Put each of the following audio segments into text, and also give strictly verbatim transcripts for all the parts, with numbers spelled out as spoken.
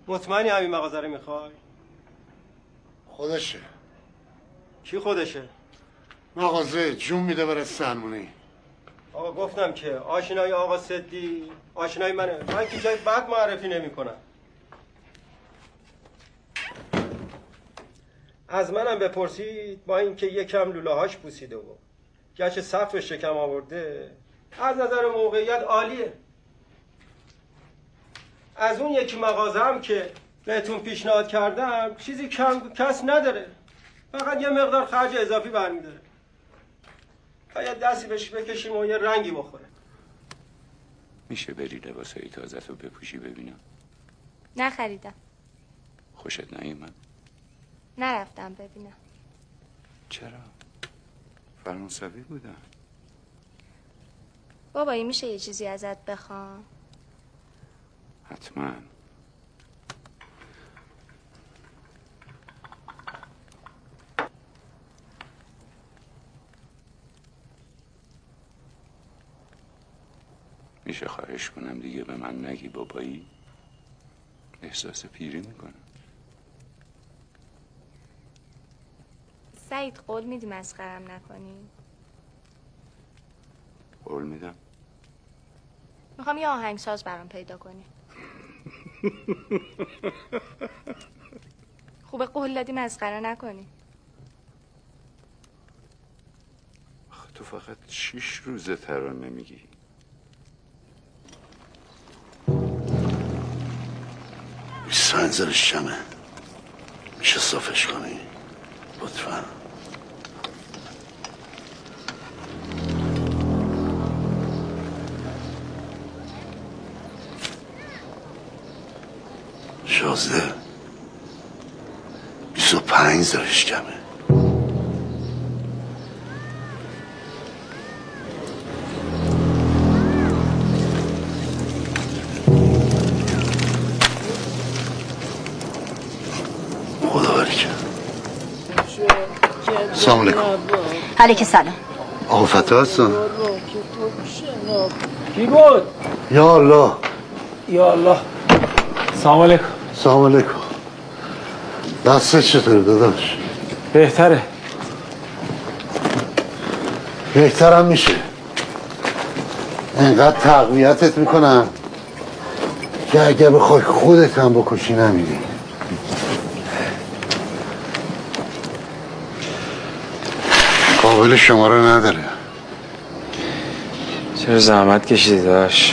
مطمئنی همین مغازه رو میخوای؟ خودشه. کی خودشه؟ مغازه جون میده برای سلمونی. آقا گفتم که آشنای آقا صدی آشنای منه، من که جای بد معرفی نمی کنم. از منم بپرسید با اینکه یکم لوله هاش پوسیده و گچ صف شکم آورده، از نظر موقعیت عالیه. از اون یکی مغازه هم که بهتون پیشنهاد کردم چیزی کم کس نداره، فقط یه مقدار خرج اضافی برمیداره. باید دستی بهش بکشیم و یه رنگی بخوره. میشه بری لباسای تازه تو بپوشی ببینم؟ نخریدم. خوشت نیومد؟ نرفتم ببینم. چرا؟ فرانسوی بودن. بابایی میشه یه چیزی ازت بخوام؟ حتما. میشه خواهش کنم دیگه به من نگی بابایی؟ احساس پیری میکنم. سعید قول میدی مسخرم نکنی؟ قول میدم. میخوام یه آهنگساز برام پیدا کنی. خوبه قول دادی مسخره نکنی. آخه تو فقط شیش روزه ترانه میگی. سنزلش کمه، میشه صافش کنی لطفا؟ شازده بیست و پنج زرش کمه. خدا برکت. سلام علیکم. علیک سلام. آقا فتح هستن؟ کی بود؟ یا الله. یا الله. سلام علیکم. سلام علیکم. دستت چطوره داداش؟ بهتره. بهترم میشه. اینقدر تقویتت میکنم که اگه بخوای خودت هم بکشی نمیری. قابل شماره نداره. چرا زحمت کشیدی داش؟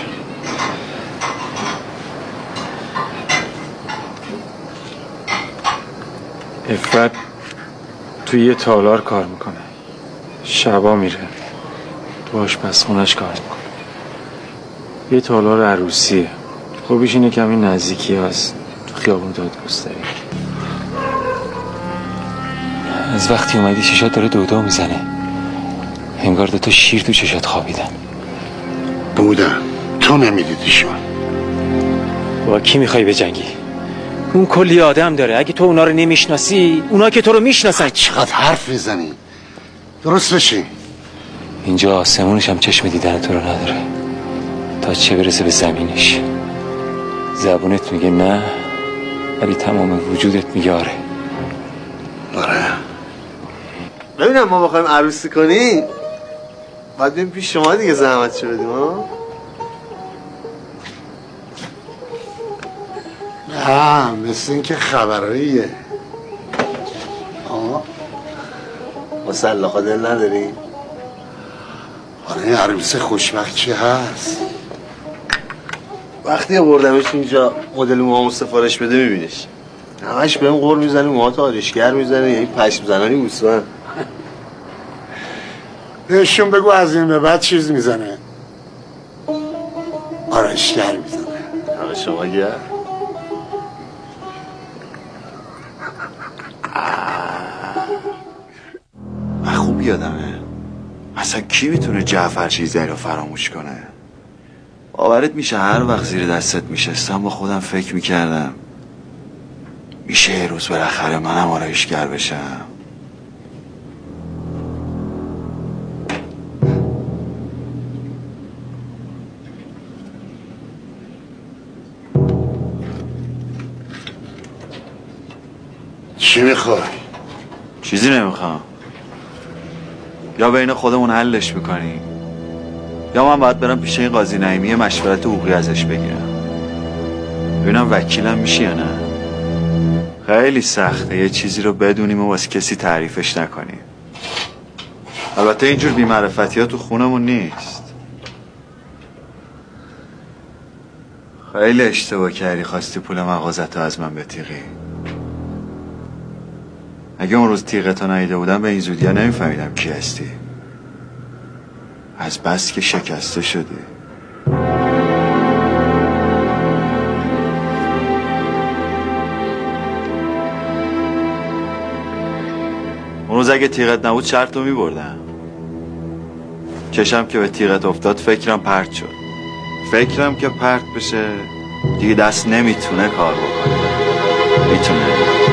افراد توی یه تالار کار میکنه، شبا میره تو آشپزخونه‌اش کار میکنه. یه تالار عروسیه. خوبیش اینه که همین نزدیکی هست، تو خیابون دادگستری. از وقتی اومدی چشات داره دو میزنه، انگار دوتا شیر تو چشات خوابیدن. بودن تو نمیدیدیشون. با کی میخوای بجنگی؟ اون کلی آدم داره، اگه تو اونا رو نمیشناسی اونا که تو رو میشناسن. چقدر حرف میزنی؟ درست بشی. اینجا آسمونش هم چشم دیدن تو رو نداره، تا چه برسه به زمینش. زبونت میگه نه ولی تمام وجودت میگه آره. آره. ببینم ما بخوایم عروسی کنیم باید بیم پیش شما دیگه زحمتشو بدیم ها؟ نه مثل این که خبراییه. آه مسلخا دل نداری؟ آره عروس خوشبخت چی هست؟ وقتی بردمش اینجا مدل موهامو سفارش بده میبینش همش بهم قور میزنه موها تا آرشگر میزنه، یعنی پشم زنانی موسوان. بهشون بگو از این به بعد چیز میزنه، آرشگر میزنه. همه شما گرد. من خوب یادمه. اصلا کی میتونه جعفر چیزی رو فراموش کنه؟ باورت میشه هر وقت زیر دستت میشستم با خودم فکر میکردم میشه یه روز بالاخره منم آرایشگر بشم. چی میخوای؟ چیزی نمیخوام. یا بین خودمون حلش میکنی یا من باید برم پیش این قاضی نعیمی مشورت حقوقی ازش بگیرم ببینم وکیلم میشی یا نه. خیلی سخته یه چیزی رو بدونیم و واسه کسی تعریفش نکنیم. البته اینجور بی‌معرفتی ها تو خونمون نیست. خیلی اشتباه کردی خواستی پول مغازتو از من بتیغی. اگه اون روز تیغتو ندیده بودم به این زودی ها نمیفهمیدم کی هستی. از بس که شکسته شدی. اون روز اگه تیغت نبود شرط رو میبردم. چشم که به تیغت افتاد فکرم پرت شد. فکرم که پرت بشه دیگه دست نمیتونه کار بکنه. میتونه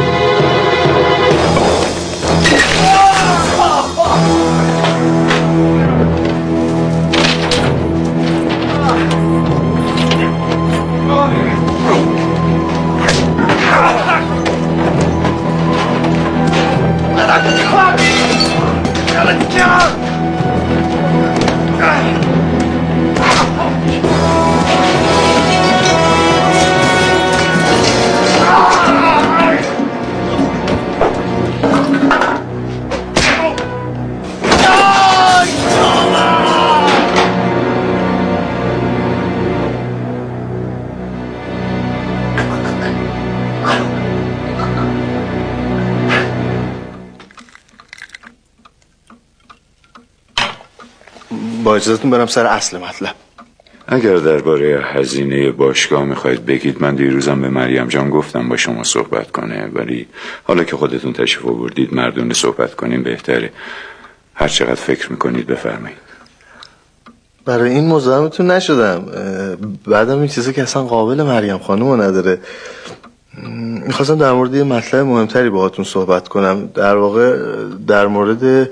با اجازهتون برم سر اصل مطلب. اگر درباره هزینه باشگاه میخواید بگید، من دیروزم به مریم جان گفتم با شما صحبت کنه، ولی حالا که خودتون تشریف آوردید مردونه صحبت کنیم بهتره. هر چقدر فکر میکنید بفرمایید. برای این مزاحمتون نشدم. بعدم این چیزا که اصلا قابل مریم خانومو نداره. میخواستم در مورد یه مطلب مهمتری باهاتون صحبت کنم. در واقع در مورد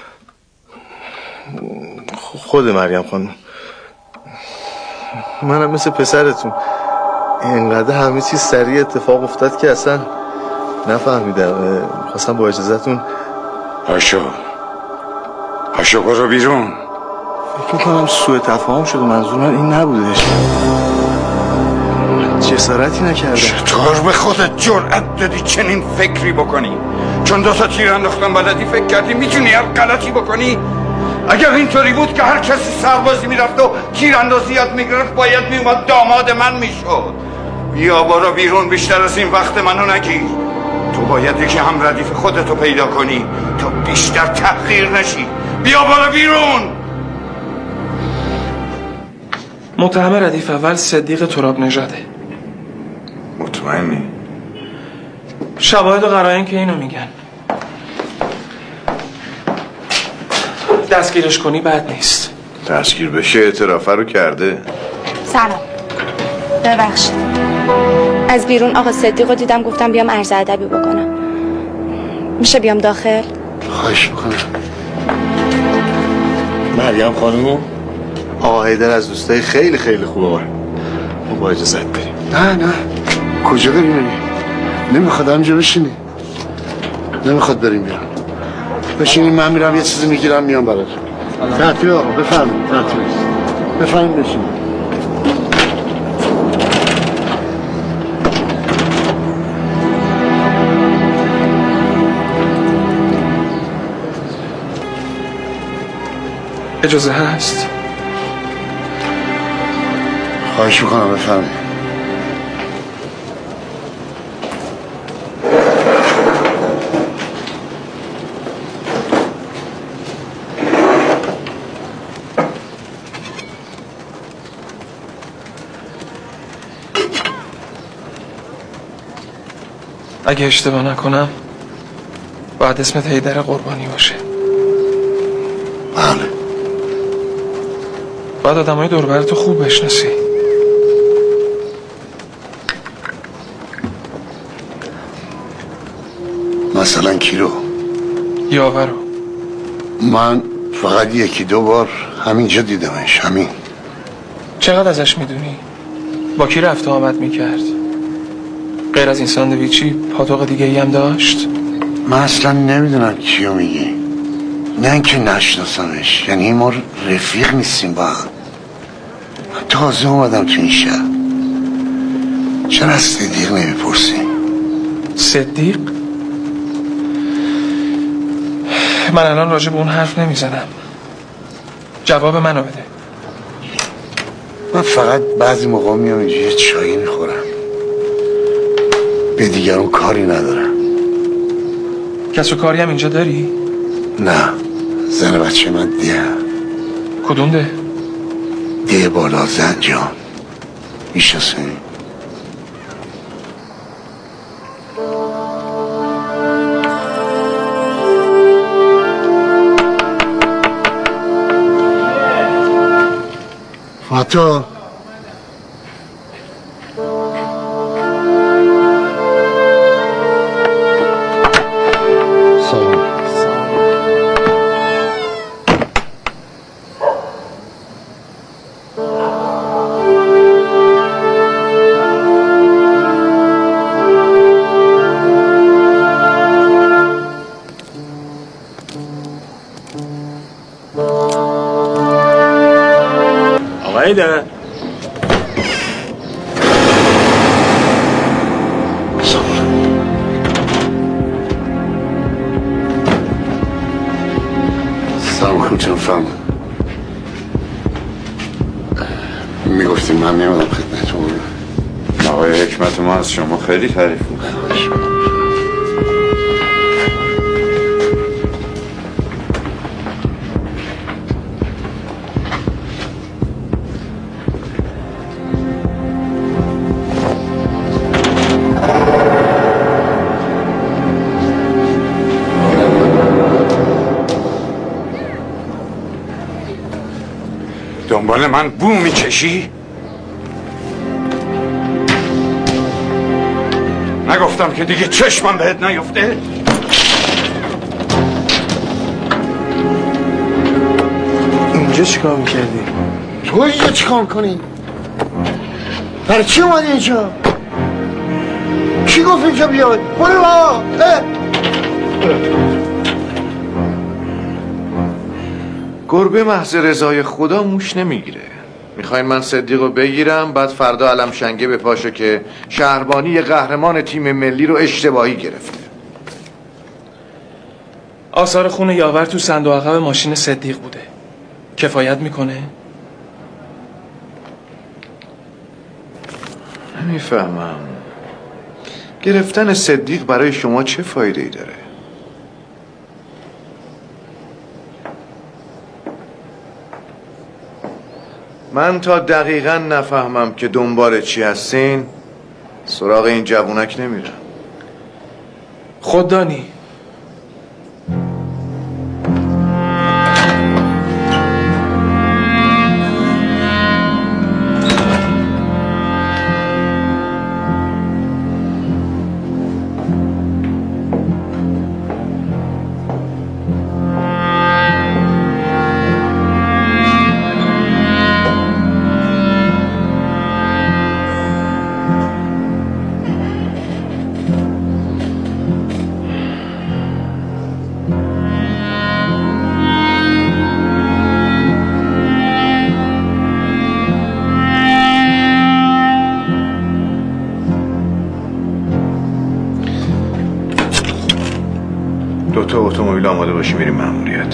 خود مریم خانم. منم مثل پسرتون اینقدر همه چیز سریع اتفاق افتاد که اصلا نفهمیدم. خواستم با اجازهتون. هاشو هاشو برو بیرون. فکر میکنم سوء تفاهم شده، منظور من این نبودش. جسارتی نکردم. چطور به خودت جرأت دادی چنین فکری بکنی؟ چون دو تا تیر انداختن بلدی فکر کردی میتونی هر غلطی بکنی؟ اگر اینطوری بود که هر کسی سربازی میرفت و تیر اندازی یاد میگرفت باید میومد داماد من میشد. بیا برو بیرون، بیشتر از این وقت منو نگیر. تو باید یکی هم ردیف خودتو پیدا کنی تا بیشتر تحقیر نشی. بیا برو بیرون. متهم ردیف اول صدیق تراب نژاده. مطمئنی؟ شواهد و قرائن که اینو میگن. دستگیرش کنی بد نیست. دستگیر بشه اعترافه رو کرده. سلام، ببخشید از بیرون آقا صدیق رو دیدم، گفتم بیام عرض ادبی بکنم. میشه بیام داخل؟ خواهش میکنم. مریم خانم آقا حیدر از دوستای خیلی خیلی خوبه. ما با اجازت بریم. نه نه کجا بریم بریم؟ نمیخواد همینجا بشینی. نمیخواد بریم بیرون. بشینیم، من میرم یه چیزی میگیرم میام براتون. ترتیب آقا بفرمایید. ترتیب بفرمایید بشینید. اجازه هست؟ خواهش میکنم بفرمایید. اگه اشتباه نکنم باید اسمت حیدر قربانی باشه. بله. باید آدم های دوربرتو خوب بشناسی. مثلا کی رو؟ یاور رو. من فقط یکی دو بار همینجا دیدمش. همین. چقدر ازش میدونی؟ با کی رفت و آمد میکرد؟ غیر از این ساندویچی پاتوق دیگه ای هم داشت؟ من اصلا نمیدونم کیو میگی. نه اینکه نشناسمش، یعنی ما رفیق نیستیم با هم. تازه اومدم تو این شهر. چرا از صدیق نمیپرسی؟ صدیق؟ من الان راجع به اون حرف نمیزنم. جواب منو بده. من فقط بعضی موقع میام اینجا یه چایی میخورم، به دیگرون کاری ندارم. کس و کاری هم اینجا داری؟ نه، زن بچه من ده. کدوم ده؟ ده بالا زنجان. میشناسی؟ فاتا آقایده سلام کنم فرم. میگفتی من نمیدم خدمتون. آقای حکمت ما از شما خیلی تعریف بود. دنبال من بو میکشی؟ نگفتم که دیگه چشمم بهت نیفته؟ اینجا چیکار میکردی؟ تو اینجا چیکار کنی؟ برای چی اومدی اینجا؟ کی گفت اینجا بیاد؟ برو بابا. گربه محض رضای خدا موش نمیگیره. میخواین من صدیق رو بگیرم بعد فردا علم شنگه بپاشه که شهربانی قهرمان تیم ملی رو اشتباهی گرفته. آثار خون یاور تو صندوق عقب ماشین صدیق بوده. کفایت میکنه؟ نمیفهمم گرفتن صدیق برای شما چه فایده ای داره؟ من تا دقیقا نفهمم که دنبال چی هستین سراغ این جوونک نمیرم. خوددانی دوتا اتومبیل آماده باشی میریم مأموریت.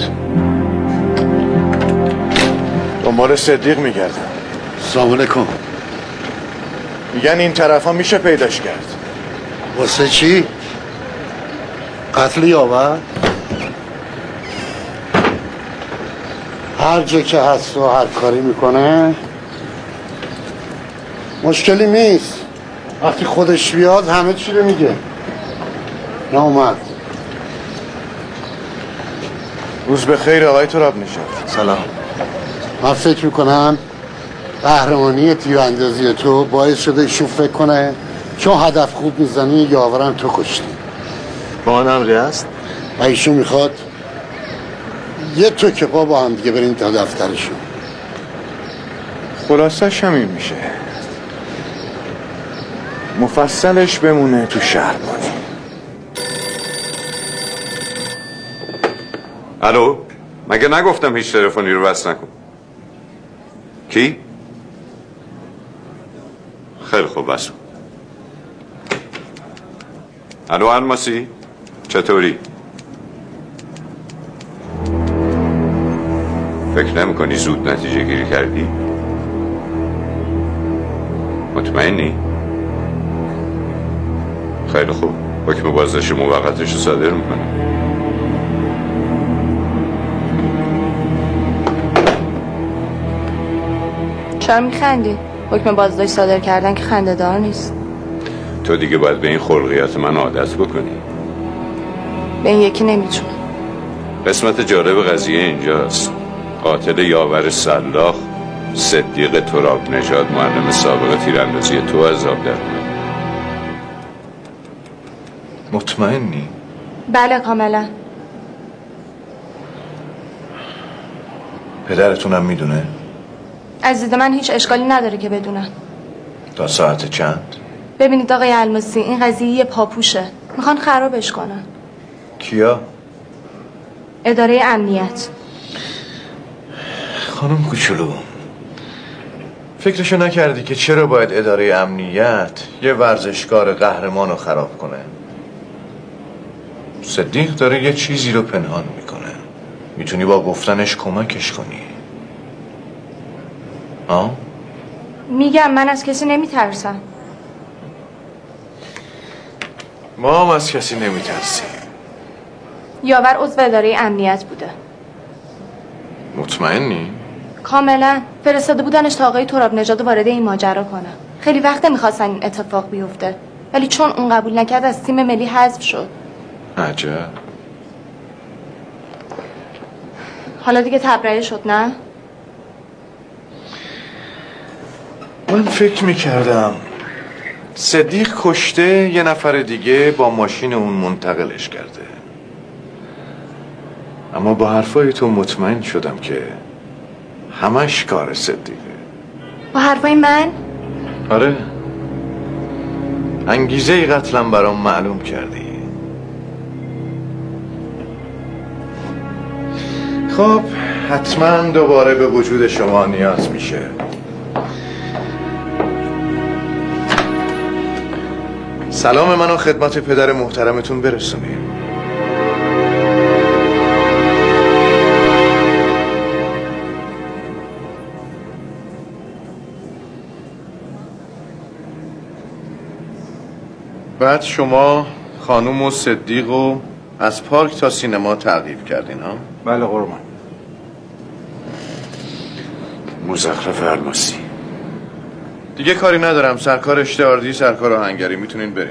دنبال صدیق میگردم. سلام علیکم. میگن این طرف ها میشه پیداش کرد. واسه چی؟ قتل یاور؟ هر جا که هست و هر کاری میکنه مشکلی نیست. وقتی خودش بیاد همه چی رو میگه. نه اومد. روز به خیر آقای تراب نشد. سلام. من فکر میکنم قهرمانی تیراندازی تو باعث شده ایشون فکر کنه چون هدف خوب میزنی یاورم تو کشتی. با من امری است؟ و ایشون میخواد یه تو که پا با هم دیگه بریم تا دفترشون. خلاصش همین میشه. مفصلش بمونه تو شهربانی. الو، مگه نگفتم هیچ تلفنی رو بس نکن؟ کی؟ خیلی خوب بس. الو الماسی، چطوری؟ فکر نمی کنی زود نتیجه گیری کردی؟ مطمئنی؟ خیلی خوب، حکم بازداشت موقتش رو صادر میکنم. چرا میخندی؟ حکم بازداشت صادر کردن که خنده دار نیست. تو دیگه باید به این خلقیات من عادت بکنی. به این یکی نمیتونم. قسمت جالب قضیه اینجاست. قاتل یاور سلاخ صدیق تراب نژاد، معلم سابق تیراندازی تو از آب در اومد. مطمئنی؟ بله کاملا. پدرتونم میدونه؟ از دید من هیچ اشکالی نداره که بدونم. تا ساعت چند؟ ببینید آقای الماسی، این قضیه یه پاپوشه، میخوان خرابش کنن. کیا؟ اداره امنیت. خانم کوچولو، فکرشو نکردی که چرا باید اداره امنیت یه ورزشکار قهرمان رو خراب کنه؟ صدیق داره یه چیزی رو پنهان میکنه، میتونی با گفتنش کمکش کنی. آه؟ میگم من از کسی نمیترسم. ما هم از کسی نمیترسیم. یاور عضو اداره امنیت بوده. مطمئنی؟ کاملا. فرستاده بودنش تا آقای تراب نژاد وارد این ماجرا کنه. خیلی وقت میخواستن این اتفاق بیفته، ولی چون اون قبول نکرد از تیم ملی حذف شد. عجب. حالا دیگه تبرئه شد نه؟ من فکر میکردم صدیق کشته، یه نفر دیگه با ماشین اون منتقلش کرده، اما با حرفای تو مطمئن شدم که همش کار صدیقه. با حرفای من؟ آره، انگیزه قتلم برام معلوم کردی. خب حتما دوباره به وجود شما نیاز میشه. سلام منو خدمت پدر محترمتون برسونید. بعد شما خانوم و صدیق و از پارک تا سینما تعقیب کردین ها؟ بله قربان. مزخرف الماسی. دیگه کاری ندارم، سرکار اشتهاردی، سرکار آهنگری، میتونین برین.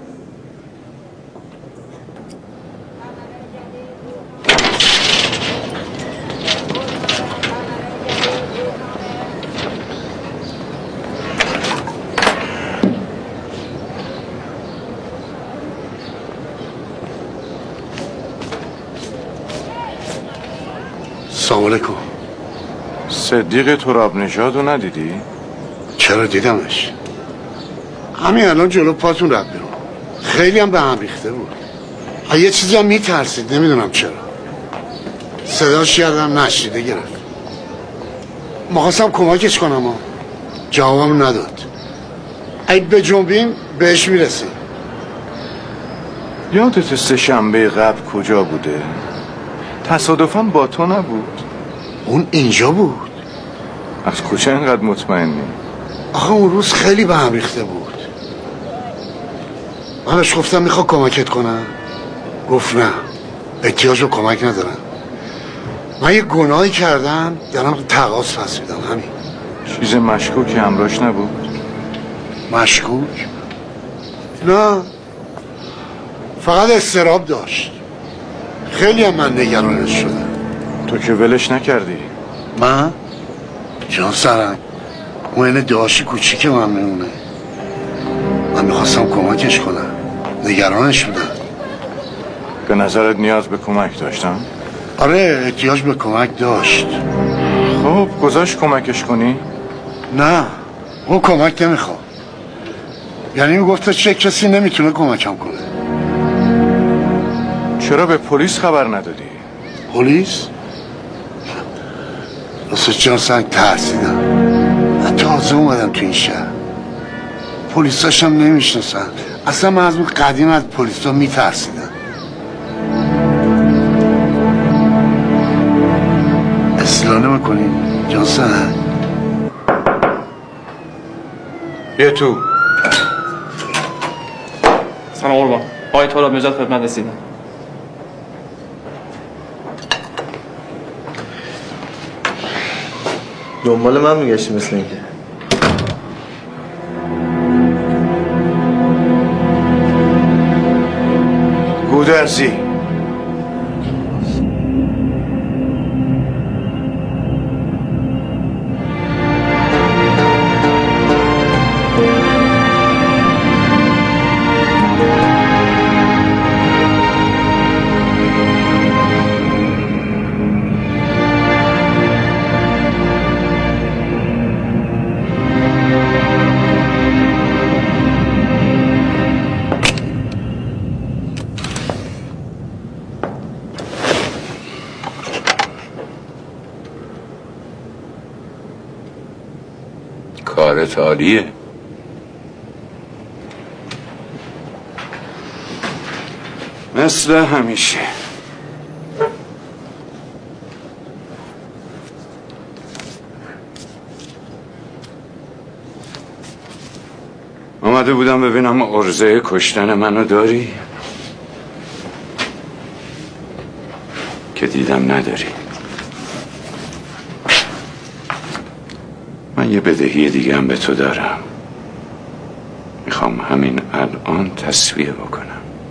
سلام علیکم. صدیق تراب نژاد رو ندیدی؟ چرا دیدمش، همین الان جلو پاتون رد بیرون. خیلی هم به هم ریخته بود، یه چیزی هم میترسید، نمیدونم چرا. صداش کردم نشنیده گرفت. مخواستم کمکش کنم ها، جوابم نداد. اگه به جنبیم بهش میرسیم. یادت سه شنبه قبل کجا بوده؟ تصادفاً با تو نبود؟ اون اینجا بود. از کجا اینقدر مطمئنی؟ آخه اون روز خیلی به هم ریخته بود. من بهش گفتم میخوا کمکت کنم، گفت نه، احتیاج رو کمک ندارم. من یه گناهی کردم، دارم تقاص پس میدم، همین. چیز مشکوکی همراش نبود؟ مشکوک؟ نه، فقط استراب داشت. خیلی هم من نگرانش شدم. تو که ولش نکردی؟ من؟ جان سرم، اون اینه داشی کوچیک من میمونه. من میخواستم کمکش کنم، نگرانش بودم. به نظرت نیاز به کمک داشتم؟ آره، احتیاج به کمک داشت. خب گذاشت کمکش کنی؟ نه، اون کمک نمیخوام. یعنی میگفت چه کسی نمیتونه کمکم کنه. چرا به پلیس خبر ندادی؟ پلیس؟ راست جان سنگ ترسیدم. من تازه اومدم تو این شهر، پلیساش هم نمیشناسن. اصلا من از اون قدیم از پلیسا میترسیدم. اصلاح نمیکنین جان سنگ؟ بیا تو. سلام قربان. آقای تراب نژاد خدمت رسیدم. دنبال من میگشتی مثل اینکه. گودرزی کارت عالیه. مثل همیشه. آمده بودم ببینم عرضه کشتن منو داری؟ که دیدم نداری. من یه بدهی دیگه هم به تو دارم. میخوام همین الان تسویه بکنم.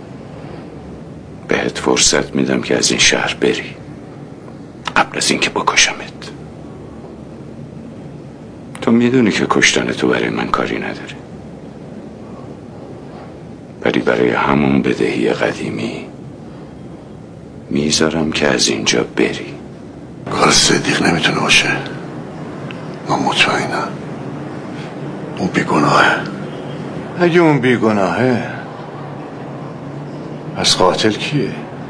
بهت فرصت میدم که از این شهر بری قبل از اینکه بکشمت. تو میدونی که کشتن تو برای من کاری نداره، ولی برای همون بدهی قدیمی میذارم که از اینجا بری. کار صدیق نمیتونه باشه. من مطمئنم اون بیگناهه. اگه اون بیگناهه پس قاتل کیه؟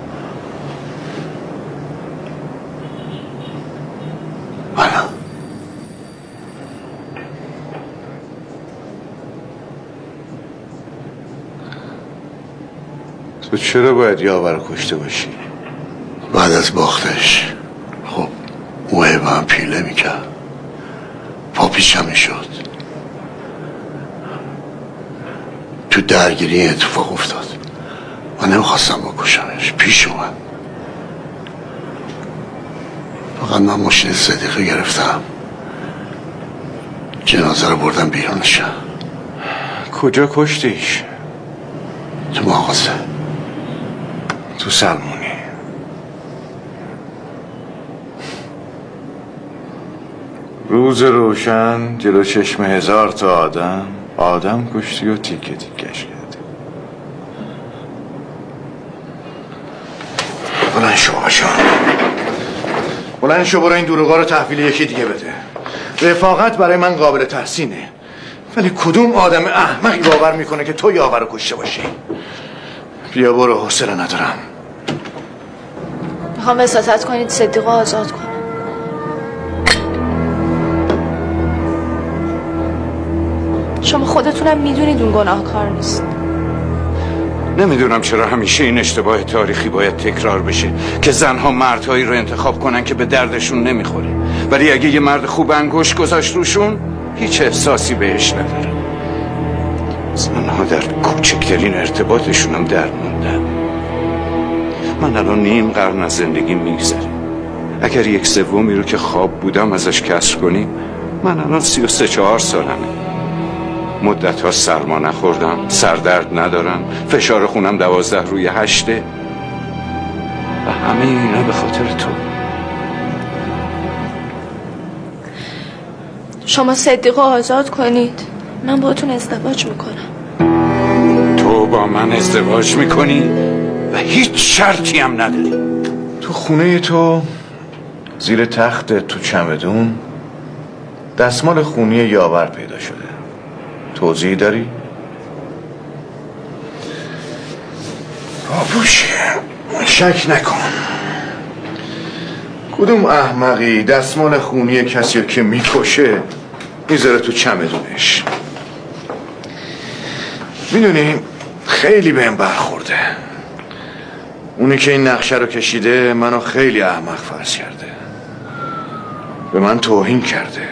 منم. تو چرا باید یاور کشته باشی؟ بعد از باختش خب او به هم پیله میکرد، پا پیچم میشد. تو درگیری اتفاق افتاد. من نمیخواستم بکشمش، پیش اومد. فقط من ماشین صدیقه گرفتم، جنازه رو بردم بیرونش. کجا کشتیش؟ تو مغازه. تو سلمونی. روز روشن جلو چشم هزار تا آدم آدم کشتی و تیکه تیکش کردی. بلند شو باشا، بلند شو برو این دروغا رو تحویل یکی دیگه بده. رفاقت برای من قابل تحسینه، ولی کدوم آدم احمقی باور میکنه که تو یاور رو کشته باشی؟ بیا برو، حوصله ندارم. میخوام وساطت کنید صدیقو آزاد کنم. شما خودتونم میدونید اون گناهکار نیست. نمیدونم چرا همیشه این اشتباه تاریخی باید تکرار بشه که زنها مردهایی رو انتخاب کنن که به دردشون نمیخوره، ولی اگه یه مرد خوب انگشت گذاشت روشون هیچ احساسی بهش نداره. زنها در کوچکترین ارتباطشون هم در موندن. من الان نیم قرن از زندگی میگذره. اگر یک سومی رو که خواب بودم ازش کسر کنیم، من الان سی و سه چهار سالمه. مدت ها سرما نخوردم، سردرد ندارم، فشار خونم دوازده روی هشته و همه اینا به خاطر تو. شما صدیقو آزاد کنید، من باهاتون ازدواج میکنم. تو با من ازدواج میکنی و هیچ شرطی هم نداری. تو خونه تو زیر تخت تو چمدون دستمال خونی یاور پیدا شده. توضیح داری؟ بابوشه شک نکن. کدوم احمقی دستمال خونی کسی رو که میکشه میذاره تو چمدونش؟ میدونی خیلی بهم برخورده. اونی که این نقشه رو کشیده منو خیلی احمق فرض کرده، به من توهین کرده.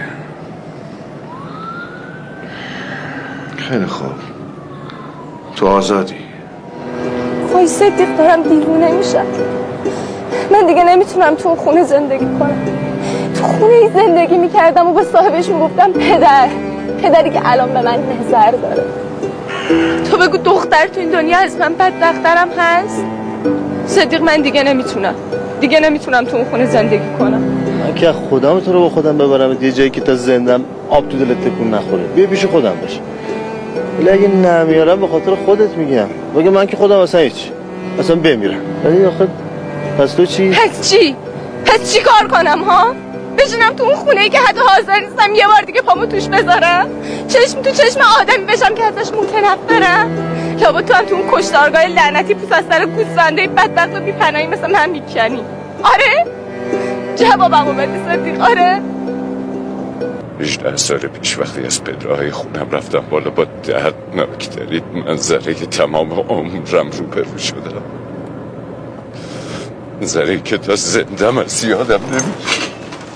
خیلی خوب، تو آزادی. خواهی صدیق دارم دیوونه میشم. من دیگه نمیتونم تو اون خونه زندگی کنم. تو خونه ای زندگی میکردم و به صاحبش میگفتم پدر، پدری که الان به من نظر داره. تو بگو دختر تو این دنیا از من بدبخترم هست؟ صدیق من دیگه نمیتونم دیگه نمیتونم تو اون خونه زندگی کنم. من که خودم تو رو با خودم ببرم یه جایی که تا زندم آب تو دلت تکون نخوره. بیا پیش خودم باش. ولی اگه نمیارم به خاطر خودت میگم. بگم من که خودم اصلا هیچ اصلا بمیرم. ولی آخه پس تو چی؟ پس چی؟ پس چی کار کنم ها؟ بشینم تو اون خونه ای که حتی حاضر نیستم یه بار دیگه پامو توش بذارم؟ چشم تو چشم آدمی بشم که ازش متنفرم؟ لابد تو هم تو اون کشتارگاه لعنتی پوست از سر گوسفندای بدبخت و بی‌پناهی مثل من میکنی؟ آره؟ جوابمو بده صدیق. آره؟ هجده سال پیش وقتی از پدرهای خونم رفتم بالا با دردناکترین منظره که تمام عمرم روبرو شدم. منظره که تا زندم از یادم نمیشه.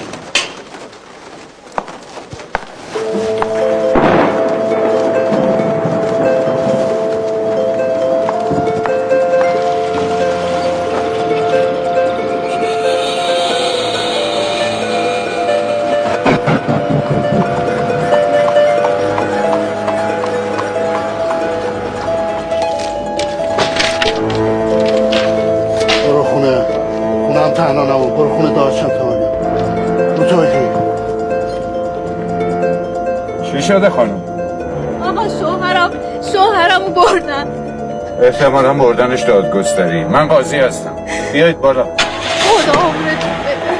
شده خانم؟ آقا شوهرم شوهرمو بردن. احتمالا بردنش دادگستری. من قاضی هستم. بیایید بالا. خدا عمرتون بده.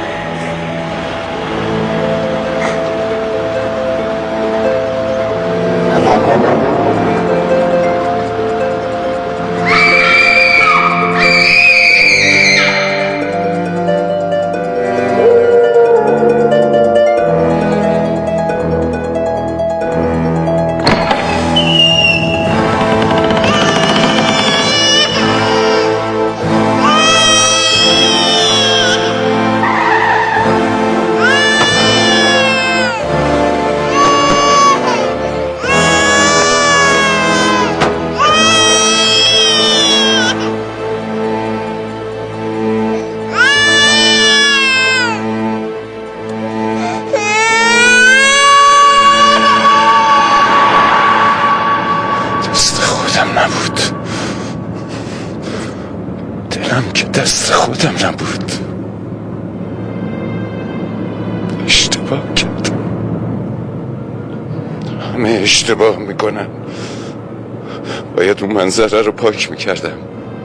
اشتباه میکنن. باید اون منظره رو پاک میکردم.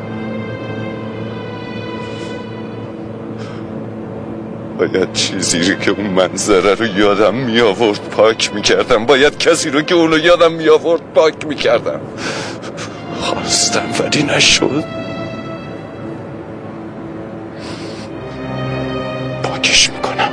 باید چیزی رو که اون منظره رو یادم میآورد پاک میکردم. باید کسی رو که اونو یادم میآورد پاک میکردم. خواستم ولی نشد. پاکش میکنم.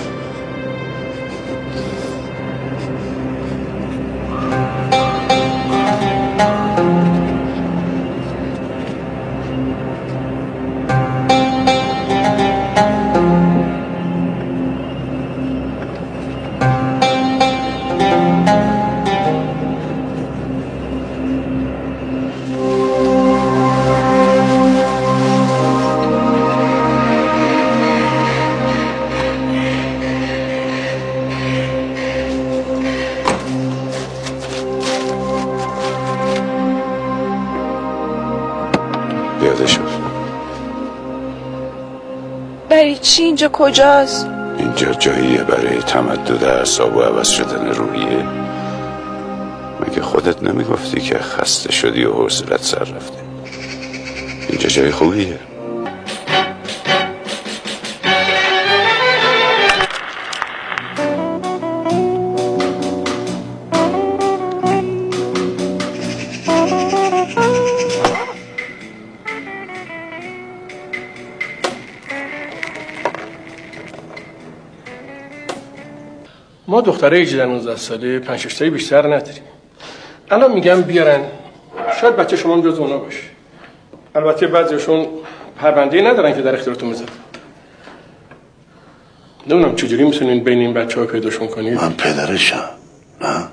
برای چی؟ اینجا کجاست؟ اینجا جاییه برای تمدد اعصاب و عوض شدن روحیه. مگه خودت نمیگفتی که خسته شدی و حوصلت سر رفته؟ اینجا جای خوبیه. ما دختره هجده نوزده ساله پنج شش تایی بیشتر نداریم. الان میگم بیارن، شاید بچه شما جز اونا باشه. البته بعضیشون پرونده ندارن که در اختیارتون بذارن. نمیدونم چجوری میتونین بین این بچه ها پیداشون کنید؟ من پدرشم. نه؟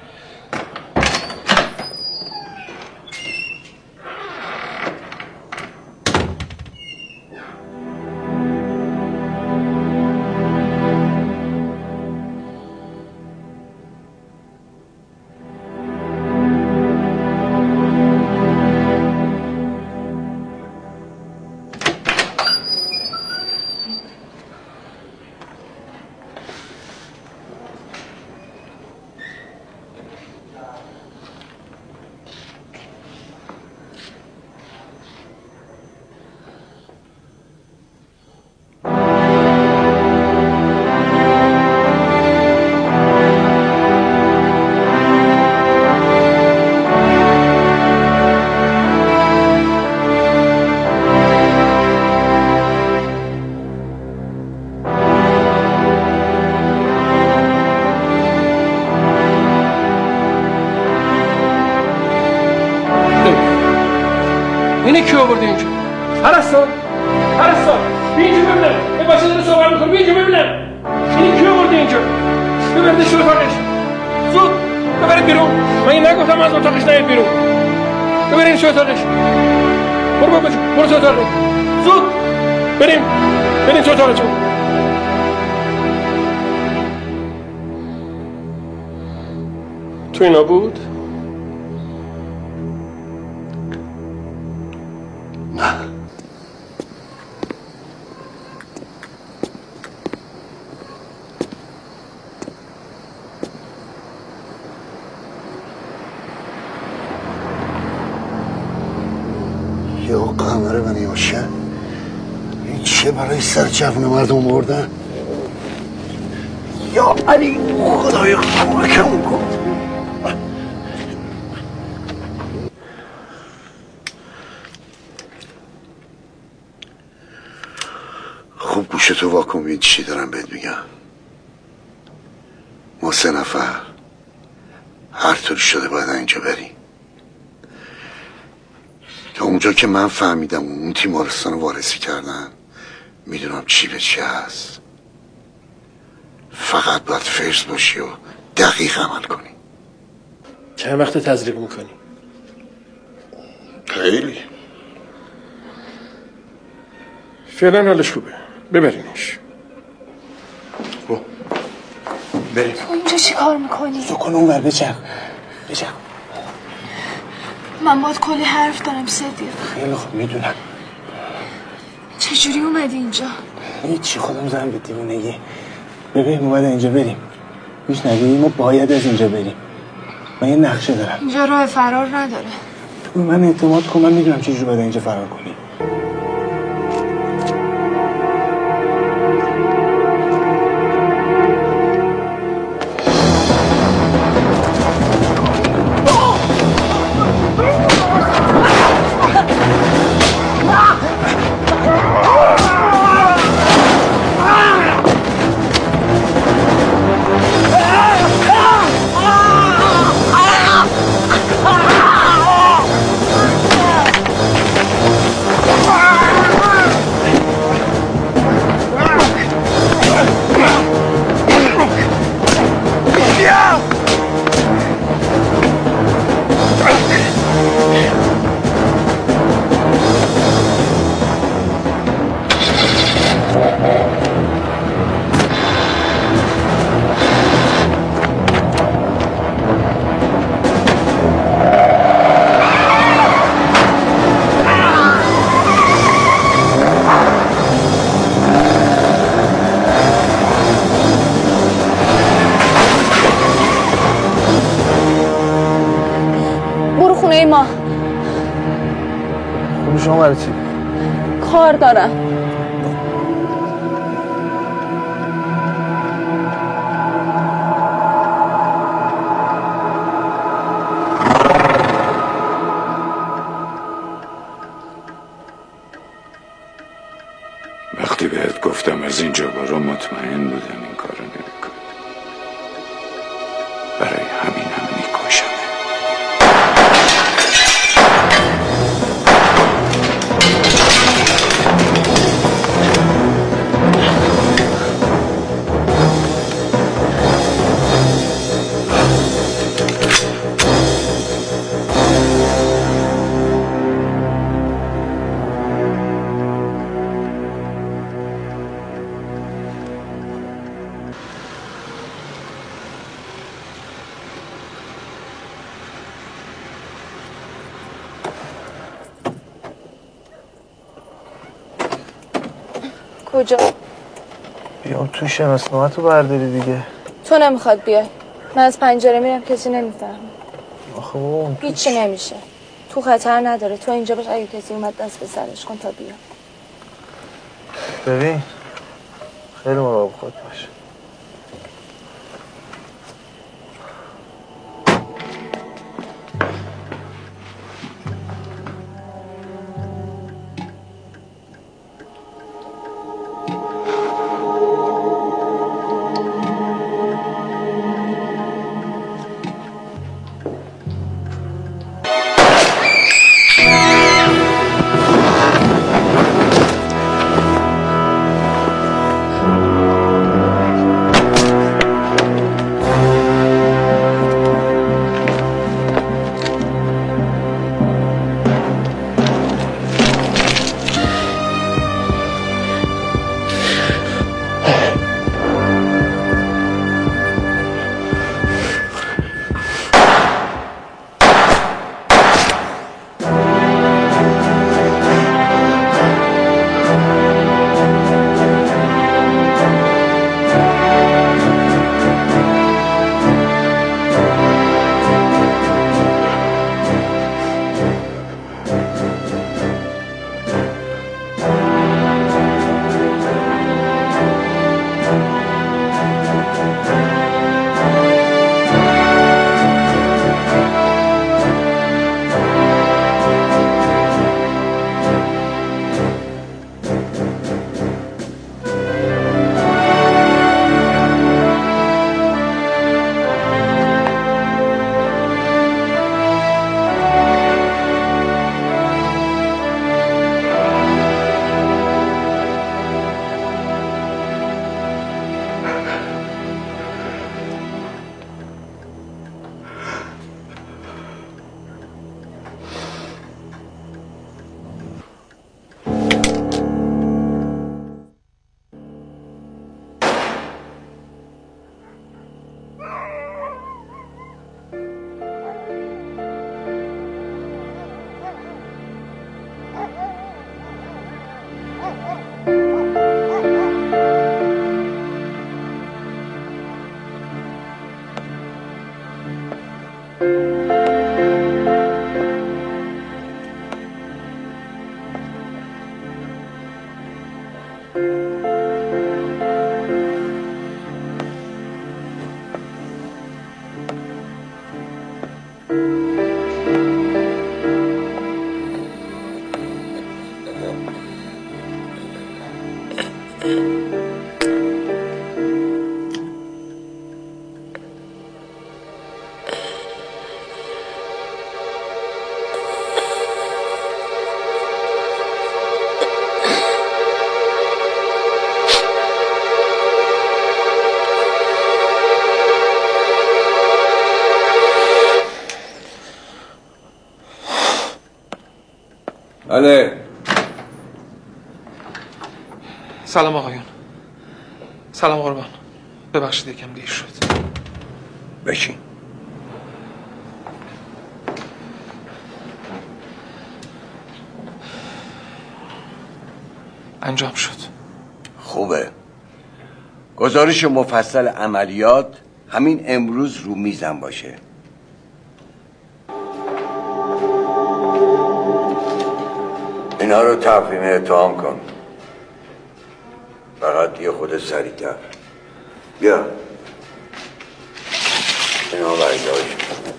اینه کی آورده اینجا؟ پرستار پرستار بیا اینجا ببینم. این بچه داره صحبت میکنه، بیا اینجا ببینم. اینه کی آورده اینجا؟ ببردش تو اتاقش. زود ببرید بیرون. من این نگفتم از اتاقش نیاید بیرون. ببرید تو اتاقش. برو بابا جون، برو تو اتاقش. زود بریم بریم تو اتاقتون. تو اینا بود؟ یا قمر بنی هاشم، این چه برای سر جوون مردم بردن؟ یا علی خدای کمکم کن. خوب گوشتو واکن ببین چی دارم بهت میگم. ما سه نفر هر طور شده باید اینجا بریم. تا اونجا که من فهمیدم و اون تیمارستان رو وارسی کردن، میدونم چی به چی هست. فقط باید فرض باشی و دقیق عمل کنی. چند وقت تزریق میکنی؟ خیلی. فعلا حالش خوبه، ببرینش. برو بریم. تو اینجا چی کار میکنی؟ سکن اون ور بچرخ بچرخ. من باید کلی حرف دارم صدیق. خیلی خوب میدونم. چجوری اومدی اینجا؟ هیچی، خودم زدم به دیوونگی. ببین ما باید اینجا بریم. میشنوی؟ ما باید از اینجا بریم. من یه نقشه دارم. اینجا راه فرار نداره. تو من اعتماد کن، من میدونم چجوری باید اینجا فرار کنی. ما خونه شما برای چی؟ کار دارم. وقتی بهت گفتم از اینجا برو مطمئن بودم این کارو نمی‌کنی. کجا؟ بیام تو شناسنامه تو برداری دیگه. تو نمیخواد بیای. من از پنجره میرم کسی نمیفهمه. آخه اون هیچی نمیشه. تو خطر نداره. تو اینجا باش، اگه کسی اومد دست به سرش کن تا بیا. ببین خیلی مراقب خود باش. بله. سلام آقایون. سلام قربان. ببخشید یکم دیر شد. بشین. انجام شد. خوبه. گزارش مفصل عملیات همین امروز رو میزم باشه. اینا رو تفهیم اتهام کن. فقط یه خود سریع‌تر. بیا. اینا برداشت.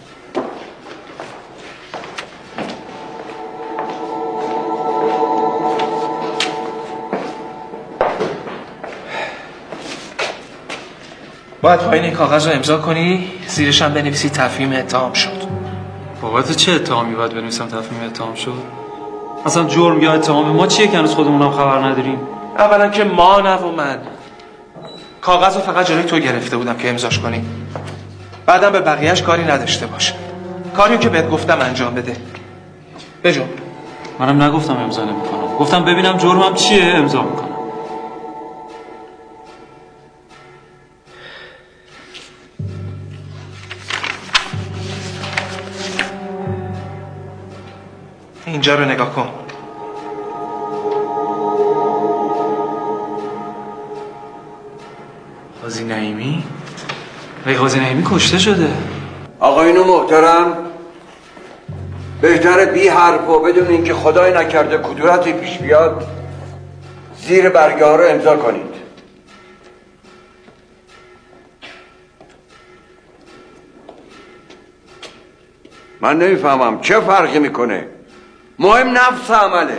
باید پایین این کاغذ رو امضا کنی، زیرش هم بنویسی تفهیم اتهام شد. بابت چه اتهامی باید بنویسم تفهیم اتهام شد؟ اصلا جرم یا اتهام ما چیه که هنوز خودمونم خبر نداریم؟ اولا که ما نه و من کاغذ رو فقط جلوی تو گرفته بودم که امضاش کنی. بعدم به بقیهش کاری نداشته باش. کاریو که بهت گفتم انجام بده. بجو. منم نگفتم امضا نمیکنم. گفتم ببینم جرمم چیه امضا میکنم. اینجا رو نگاه کن. قاضی نعیمی؟ ولی قاضی نعیمی کشته شده. آقایون محترم، بهتره بی حرف و بدون اینکه خدای نکرده کدورتی پیش بیاد زیر برگه ها رو امضا کنید. من نمیفهمم چه فرقی میکنه، مهم نفس عمله.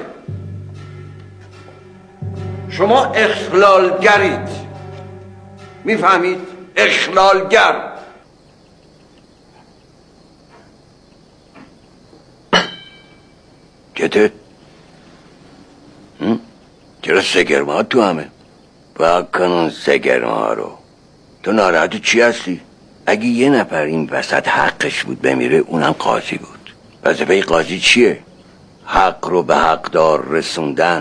شما اخلالگرید، میفهمید؟ اخلالگر. چته؟ چرا سگرمه ها تو همه؟ بکن اون سگرمه ها رو. تو ناراحت چی هستی؟ اگه یه نفر این وسط حقش بود بمیره اونم قاضی بود. وظیفه قاضی چیه؟ حق رو به حقدار رسوندن،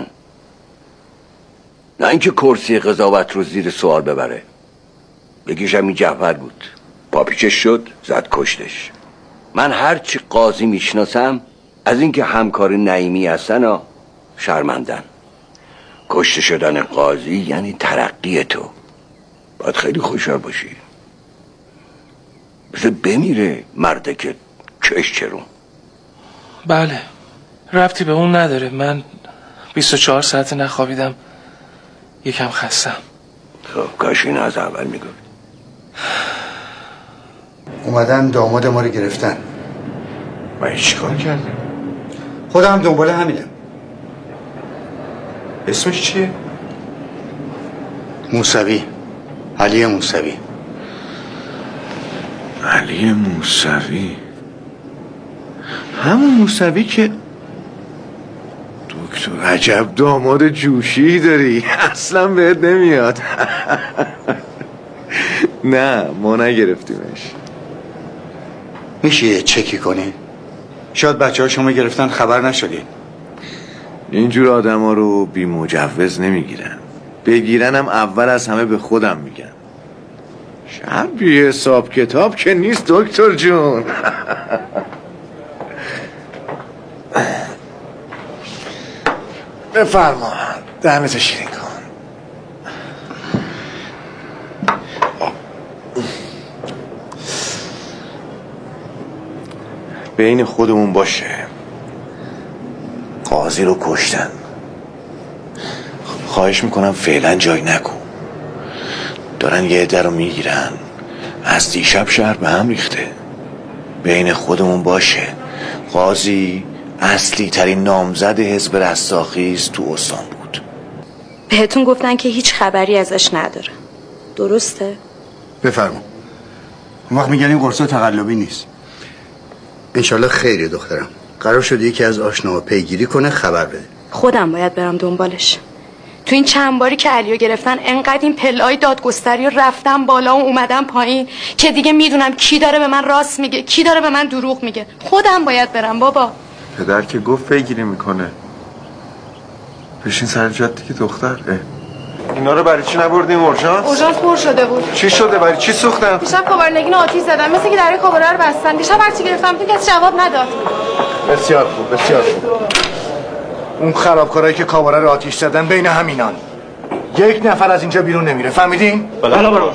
نه اینکه کرسی قضاوت رو زیر سوال ببره. یکیش همین جعفر بود، پاپیچش شد زد کشتش. من هرچی قاضی میشناسم از اینکه همکار نعیمی هستن ها شرمندن. کشته شدن قاضی یعنی ترقی تو، باید خیلی خوشحال باشی. بذار بمیره مرده که کش چرون. بله، ربطی به اون نداره. من بیست و چهار ساعت نخوابیدم، یکم خستم. خب کاش این از اول میگفت. اومدن داماد ما رو گرفتن. من چیکار کردم؟ خودم دنبال همینم. اسمش چیه؟ موسوی، علی موسوی. علی موسوی، همون موسوی که دکتر عجب داماد جوشی داری، اصلا بهت نمیاد. نه ما نگرفتیمش. میشه یه چکی کنی؟ شاید بچه ها شما گرفتن خبر نشدین. اینجور آدم ها رو بی مجوز نمیگیرن، بگیرنم اول از همه به خودم میگن. شب بی حساب کتاب که نیست دکتر جون. بفرما دهنتو شیرین کن. بین خودمون باشه، قاضی رو کشتن. خواهش میکنم فعلا جای نکن. دارن یه عده رو میگیرن. از دیشب شهر به هم ریخته. بین خودمون باشه، قاضی اصلی ترین نامزد حزب رستاخیز تو استان بود. بهتون گفتن که هیچ خبری ازش نداره، درسته؟ بفرما. اون وقت میگن این قرصا تقلبی نیست. انشالله خیره دخترم. قرار شده یکی از آشناها پیگیری کنه خبر بده. خودم باید برم دنبالش. تو این چند باری که علیو گرفتن انقدر این پله‌های دادگستری رو رفتم بالا و اومدم پایین که دیگه میدونم کی داره به من راست میگه، کی داره به من دروغ میگه. خودم باید برم بابا. پدر که گفت پیگیری میکنه. بشین سر جات دیگه دختر. اینا رو برای چی نبردیم اورژانس؟ اورژانس پر شده بود. چی شده؟ برای چی سوختن؟ دیشب کابارنگین آتیش زدن، مثل که در کاباره رو بستن. دیشب هرچی گرفتم تو کسی جواب نداد. بسیار خوب، بسیار خوب. اون خرابکارایی که کاباره رو آتیش زدن بین همینان. یک نفر از اینجا بیرون نمیره، فهمیدین؟ بله برو.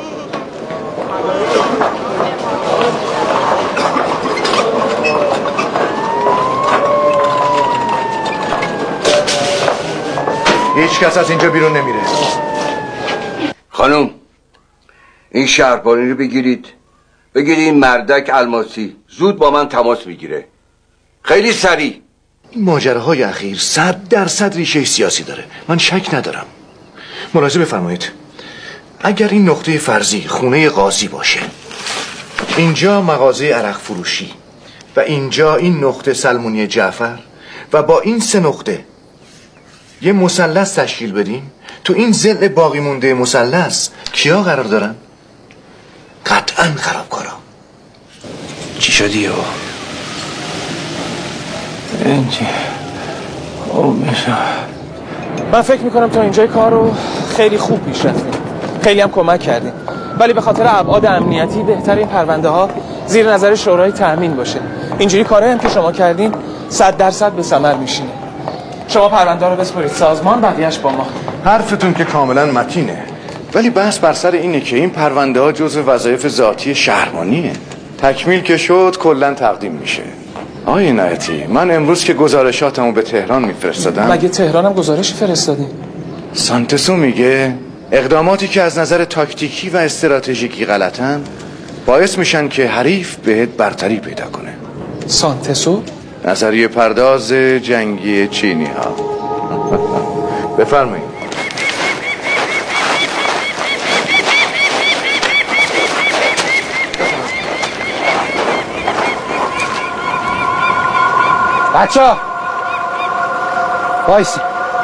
هیچ کس از اینجا بیرون نمیره. خانم، این شهربانی رو بگیرید، بگیرید این مردک الماسی زود با من تماس بگیره، خیلی سریع. این ماجراهای اخیر صد درصد ریشه سیاسی داره، من شک ندارم. ملاحظه بفرمایید، اگر این نقطه فرضی خونه قاضی باشه، اینجا مغازه عرق فروشی و اینجا این نقطه سلمونی جعفر و با این سه نقطه یه مثلث تشکیل بدیم، تو این ضلع باقی مونده مثلث کیا قرار دارن؟ قطعاً خرابکارا. چی شدی او؟ اینجی من فکر میکنم تا اینجای کار رو خیلی خوب پیش رفتیم، خیلی هم کمک کردیم، ولی به خاطر ابعاد امنیتی بهتر این پرونده ها زیر نظر شورای تأمین باشه. اینجوری کاره هم که شما کردین صد درصد به ثمر میشینه. شما پرونده رو بسپرید سازمان، بقیه‌اش با ما. حرفتون که کاملا متینه، ولی بحث بر سر اینه که این پرونده ها جزو وظایف ذاتی شهربانیه. تکمیل که شد کلا تقدیم میشه. آقای عنایتی، من امروز که گزارشاتمو به تهران میفرستادم. مگه تهرانم گزارشی فرستادی؟ سانتسو میگه اقداماتی که از نظر تاکتیکی و استراتژیکی غلطن باعث میشن که حریف بهت برتری پیدا کنه. سانتسو؟ نظریه پرداز جنگی چینی ها. بفرمایید. بچه ها بایستی.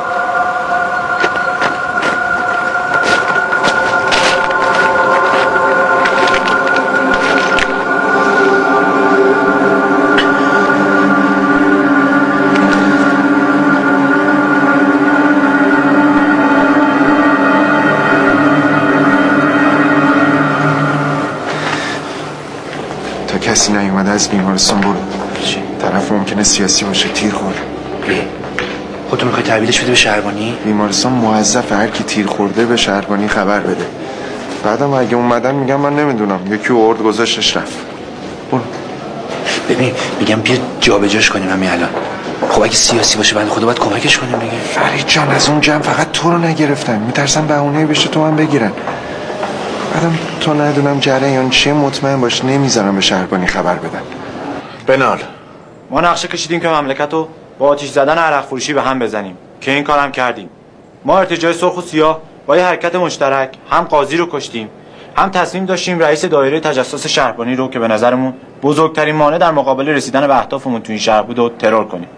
تا کسی نیومده از بیمارستان برو. طرف ممکنه سیاسی باشه، تیر خورد. خودتو میخوای تحویلش بده به شهربانی؟ بیمارستان موظفه هر کی تیر خورده به شهربانی خبر بده. بعدم اگه اومدن میگم من نمیدونم، یکی ارد گذاشتش رفت. برو. ببین میگم بیا جابجاش کنیم همین الان. خب اگه سیاسی باشه بنده خدا باید کمکش کنیم دیگه. فرید جان از اون جمع فقط تو رو نگرفتن، میترسن بهونه بشه تو من بگیرن. بعدم تو ندونم جریان چیه، مطمئن باش نمیذارم به شهربانی خبر بدن. بنال ما نقشه کشیدیم که مملکت رو با آتیش زدن عرق فروشی به هم بزنیم که این کارم کردیم. ما ارتجاع سرخ و سیاه با یه حرکت مشترک هم قاضی رو کشتیم، هم تصمیم داشتیم رئیس دایره تجسس شهربانی رو که به نظرمون بزرگترین مانع در مقابل رسیدن به اهدافمون تو این شهر بود و ترور کنیم.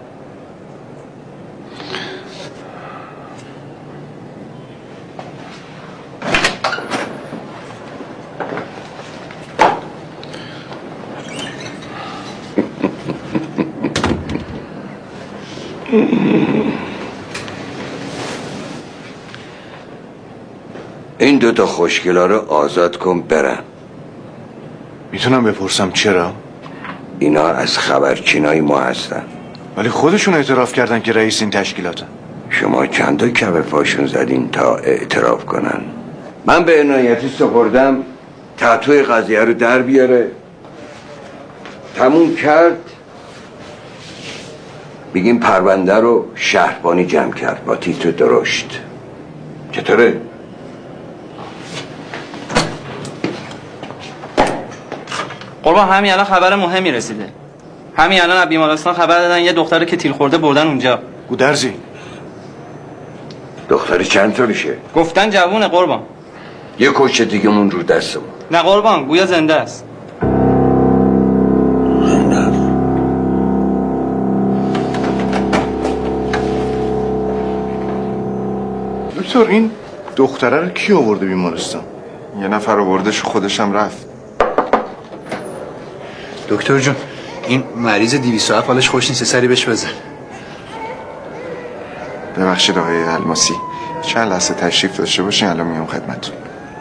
این دوتا خوشگلا رو آزاد کن برن. میتونم بپرسم چرا؟ اینا از خبرچینای ما هستن. ولی خودشون اعتراف کردن که رئیس این تشکیلاتن. شما چند تا کف پاشون زدین تا اعتراف کنن؟ من به عنایتی سپردم تحتوی قضیه رو در بیاره، تموم کرد، بگیم پرونده رو شهربانی جمع کرد با تیتر درشت. چطوره؟ قربان همین الان خبر مهمی رسیده. همین الان از بیمارستان خبر دادن یه دختره که تیر خورده بردن اونجا. گودرزی دختری چند سالشه؟ گفتن جوونه قربان. یه کشته دیگه مون رو دستمون. نه قربان گویا زنده است. دکتر این دختره رو کی آورده بیمارستان؟ یه نفر آوردش خودشم رفت. دکتر جون این مریض دویست و هفت حالش خوش نیست، سری بهش بزن. ببخشید آقای الماسی، چند لحظه تشریف داشته باشین الان میام خدمتتون.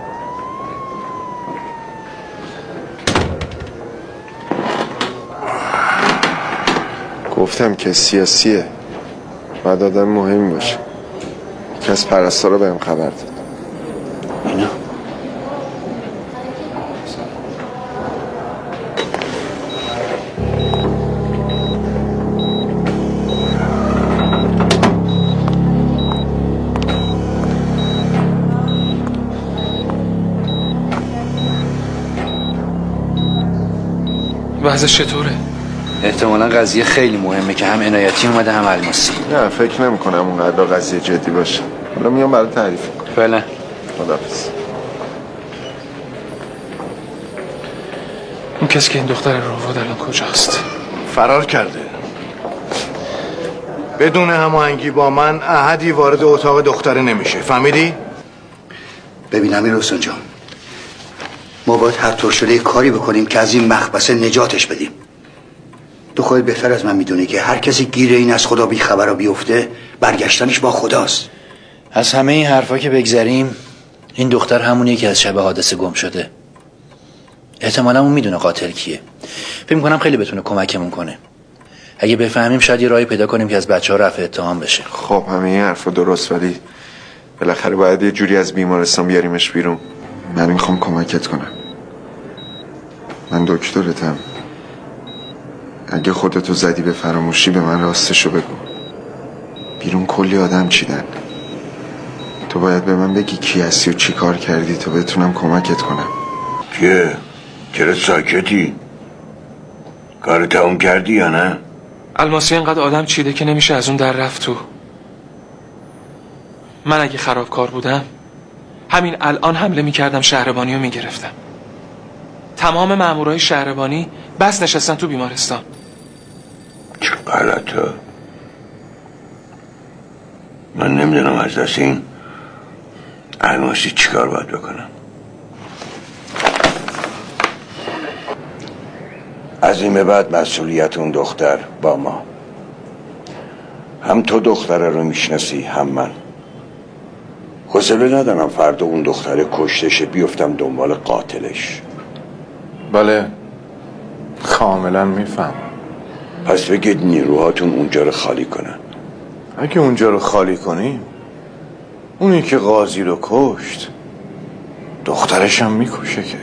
گفتم که سیاسیه، باید آدم مهمی باشه. یکی از پرستارا بهم خبر داد. اینا وضعش چطوره؟ احتمالا قضیه خیلی مهمه که هم عنایتی اومده هم الماسی. نه فکر نمی کنم اونقدر قضیه جدی باشه. حالا میام برای تعریف کنم. فعلا خداحافظ. اون کسی که این دختر رو آورد الان کجاست؟ فرار کرده. بدون هماهنگی با من احدی وارد اتاق دختره نمیشه، فهمیدی؟ ببین امیر حسین جان، ما باید هر طور شده کاری بکنیم که از این مخبصه نجاتش بدیم. تو خودت بهتر از من میدونی که هر کسی گیر این از خدا بی خبر بیفته برگشتنش با خداست. از همه این حرفا که بگذریم، این دختر همونیه که از شب حادثه گم شده. احتمالا اون میدونه قاتل کیه. فکر می‌کنم خیلی بتونه کمکمون کنه. اگه بفهمیم شاید یه راهی پیدا کنیم که از بچه‌ها رفع اتهام بشه. خب همه این حرفا درست، ولی بالاخره باید یه جوری از بیمارستان بیاریمش بیرون. من میخوام کمکت کنم. من دکترتم. اگه خودتو زدی به فراموشی به من راستشو بگو. بیرون کلی آدم چیدن. تو باید به من بگی کی هستی و چی کار کردی تا بتونم کمکت کنم. چیه؟ چرا ساکتی؟ کار تموم کردی یا نه؟ الماسی اینقدر آدم چیده که نمیشه از اون در رفت تو. من اگه خرابکار بودم همین الان حمله میکردم شهربانی رو میگرفتم. تمام مامورای شهربانی بس نشستن تو بیمارستان. چه غلطه. من نمیدونم از دست این الماسی چیکار باید بکنم. از این به بعد مسئولیت اون دختر با ما. هم تو دختره رو میشناسی هم من. حوصله ندارم فردا اون دختره کشتشه بیفتم دنبال قاتلش. بله کاملا میفهم. پس بگید نیروهاتون اونجا رو خالی کنن. اگه اونجا رو خالی کنیم اونی که قاضی رو کشت دخترش هم میکشه که.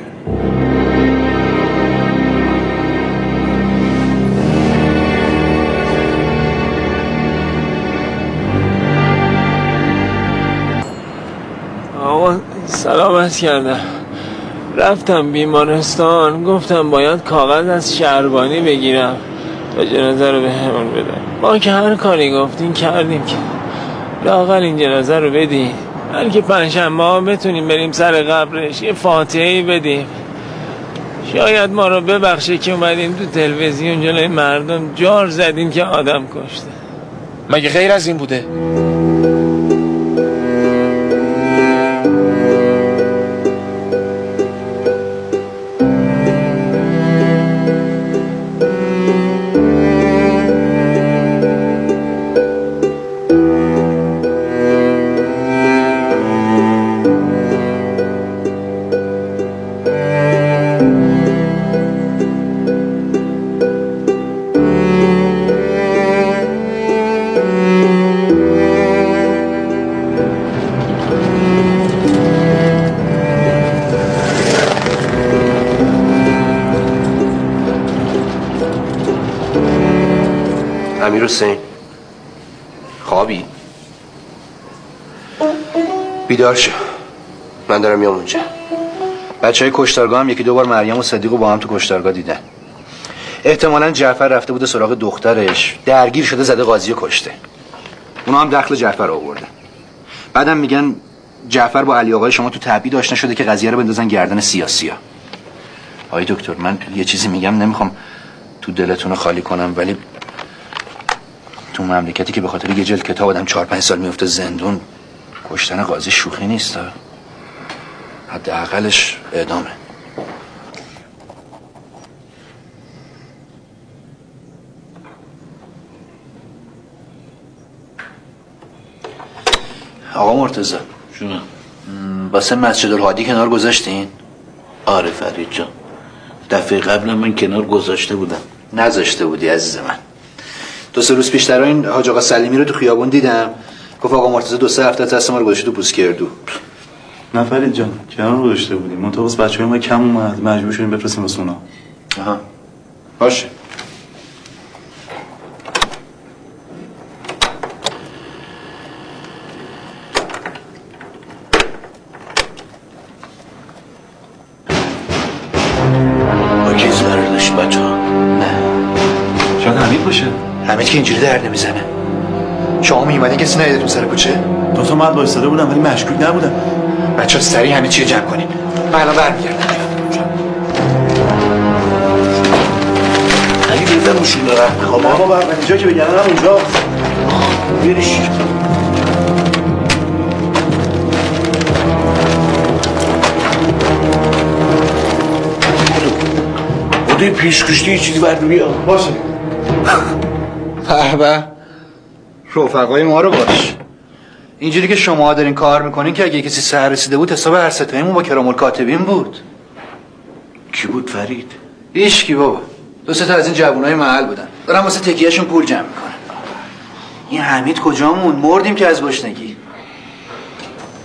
آقا سلامت کردم. رفتم بیمارستان گفتم باید کاغذ از شهربانی بگیرم تا جنازه رو به همون بدن. ما که هر کاری گفتین کردیم که لااقل این جنازه رو بدین بلکه پنجشنبه ها بتونیم بریم سر قبرش یه فاتحه‌ای بدیم. شاید ما رو ببخشه که اومدیم تو تلویزیون جلوی مردم جار زدیم که آدم کشته. مگه غیر از این بوده؟ امیر حسین خوابی؟ بیدار شو. من دارم میام اونجا. بچه های کشتارگاه هم یکی دو بار مریم و صدیق رو با هم تو کشتارگاه دیدن. احتمالاً جعفر رفته بوده سراغ دخترش درگیر شده زده قاضی رو کشته. اونا هم دخل جعفر آوردن. بعدم میگن جعفر با علی آقای شما تو تعبید آشنا شده که قضیه رو بندازن گردن سیاسی‌ها. آقای دکتر من یه چیزی میگم نمیخوام تو دلتون رو خالی کنم ولی تو مملکتی که به خاطر یه جلد کتاب آدم چهار پنج سال میفته زندون کشتن قاضی شوخی نیست. حداقلش اعدامه. آقا مرتضی جونم واسه مسجد الهادی کنار گذاشتین؟ آره فرید جان دفعه قبل من کنار گذاشته بودم. نذاشته بودی عزیز من. دو سه روز پیشتر این حاج آقا سلیمی رو تو خیابون دیدم گفت آقا مرتضی دو سه هفته دست ما رو گذاشته تو پوسکردو. نه فرید جان کنار گذاشته بودیم منتها واسه بچه‌های ما کم اومد مجبور شدیم بفرستیم واسه اونا. آها باشه. کیز قرار داشت بچه ها؟ نه شاید حمید باشه. حمید که اینجوری در نمیزنه. شما میومدی کسی ندیدتون سر کوچه؟ دو تا مرد وایساده بودن ولی مشکوک نبودن. بچه‌ها سریع همه چی رو جمع کنین. من الان برمیگردم. اگه بیفتن مشکل رفت خب بابا اینجا که بگردن هم اونجا بیریش. بودی پیش کشتی یه چیزی برد بیا. باشه. به به رفقای ما رو باش. اینجوری که شما دارین کار میکنین که اگه کسی سر رسیده بود حساب هر ستایمون با کرام الکاتبین بود. کی بود فرید؟ هیچ کی بابا. دو سه تا از این جوونای محل بودن. دارن واسه تکیهشون پول جمع میکنن. این حمید کجامون؟ مردیم که از گشنگی.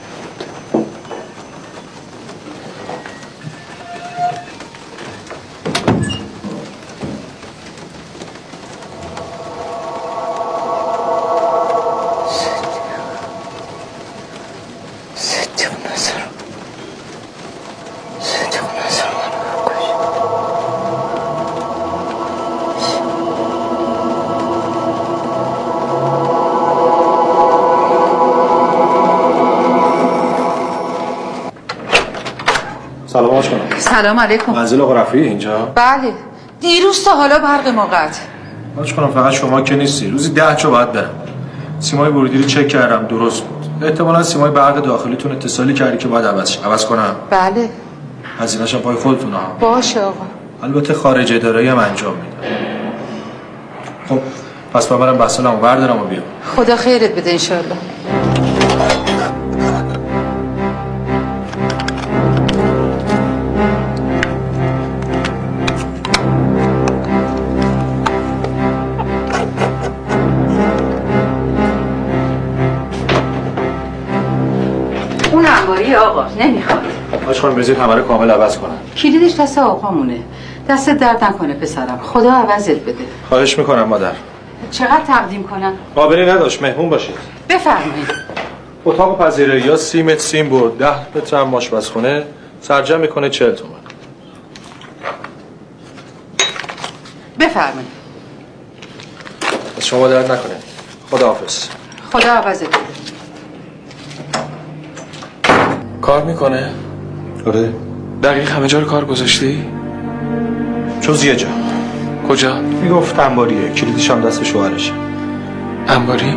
حاج خانم. سلام علیکم. منزل آقا رفیعی اینجا؟ بله. دیروز تا حالا برق ما قطع. حاج خانم فقط شما که نیستی. روزی ده جا باید برم. سیمای ورودی رو چک کردم درست بود. احتمالاً سیمای برق داخلیتون اتصالی کردی که باید عوض عوض کنم. بله. هزینه‌ش پای خودتون ها. باشه آقا. البته خارج اداره‌ای هم انجام میدم. خب پس من برم بسالمو بردارم و بیام. خدا خیرت بده انشالله. اون انباری آقا نمیخواد. حاج خانم بذارید همه کامل عوض کنم. کلیدش دست آقامونه. دست درد نکنه پسرم. خدا عوضت بده. خواهش میکنم مادر. چقدر تقدیم کنم؟ قابلی نداشت، مهمون باشید. بفرمایید. اتاق پذیرایی یا سی متر سیم بود، ده متر هم آشپزخونه، سرجم میکنه چهل تومن. بفرمایید. از شما درد نکنه. خداحافظ. خدا عوضت بده. کار میکنه؟ آره. دقیق همه جا رو کار گذاشتی؟ جز یه جا. کجا؟ میگفت انباریه، کلیدش هم دست شوهرشه. انباری؟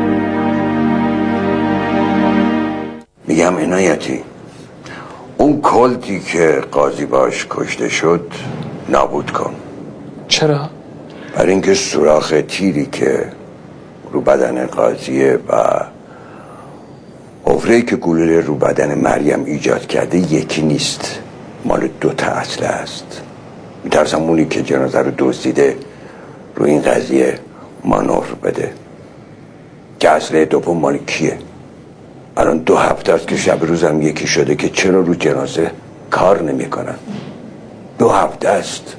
میگم عنایتی، اون کلتی که قاضی باش کشته شد نابود کن. چرا؟ برای اینکه سوراخ تیری که رو بدن قاضیه و حفره‌ای که گلوله رو بدن مریم ایجاد کرده یکی نیست، مال دو تا اصله است. میترسم اونی که جنازه رو دزدیده رو این قضیه مانور بده که اصله دوم مال کیه. الان دو هفته است که شب روزم یکی شده که چرا رو جنازه کار نمی کنن. دو هفته است.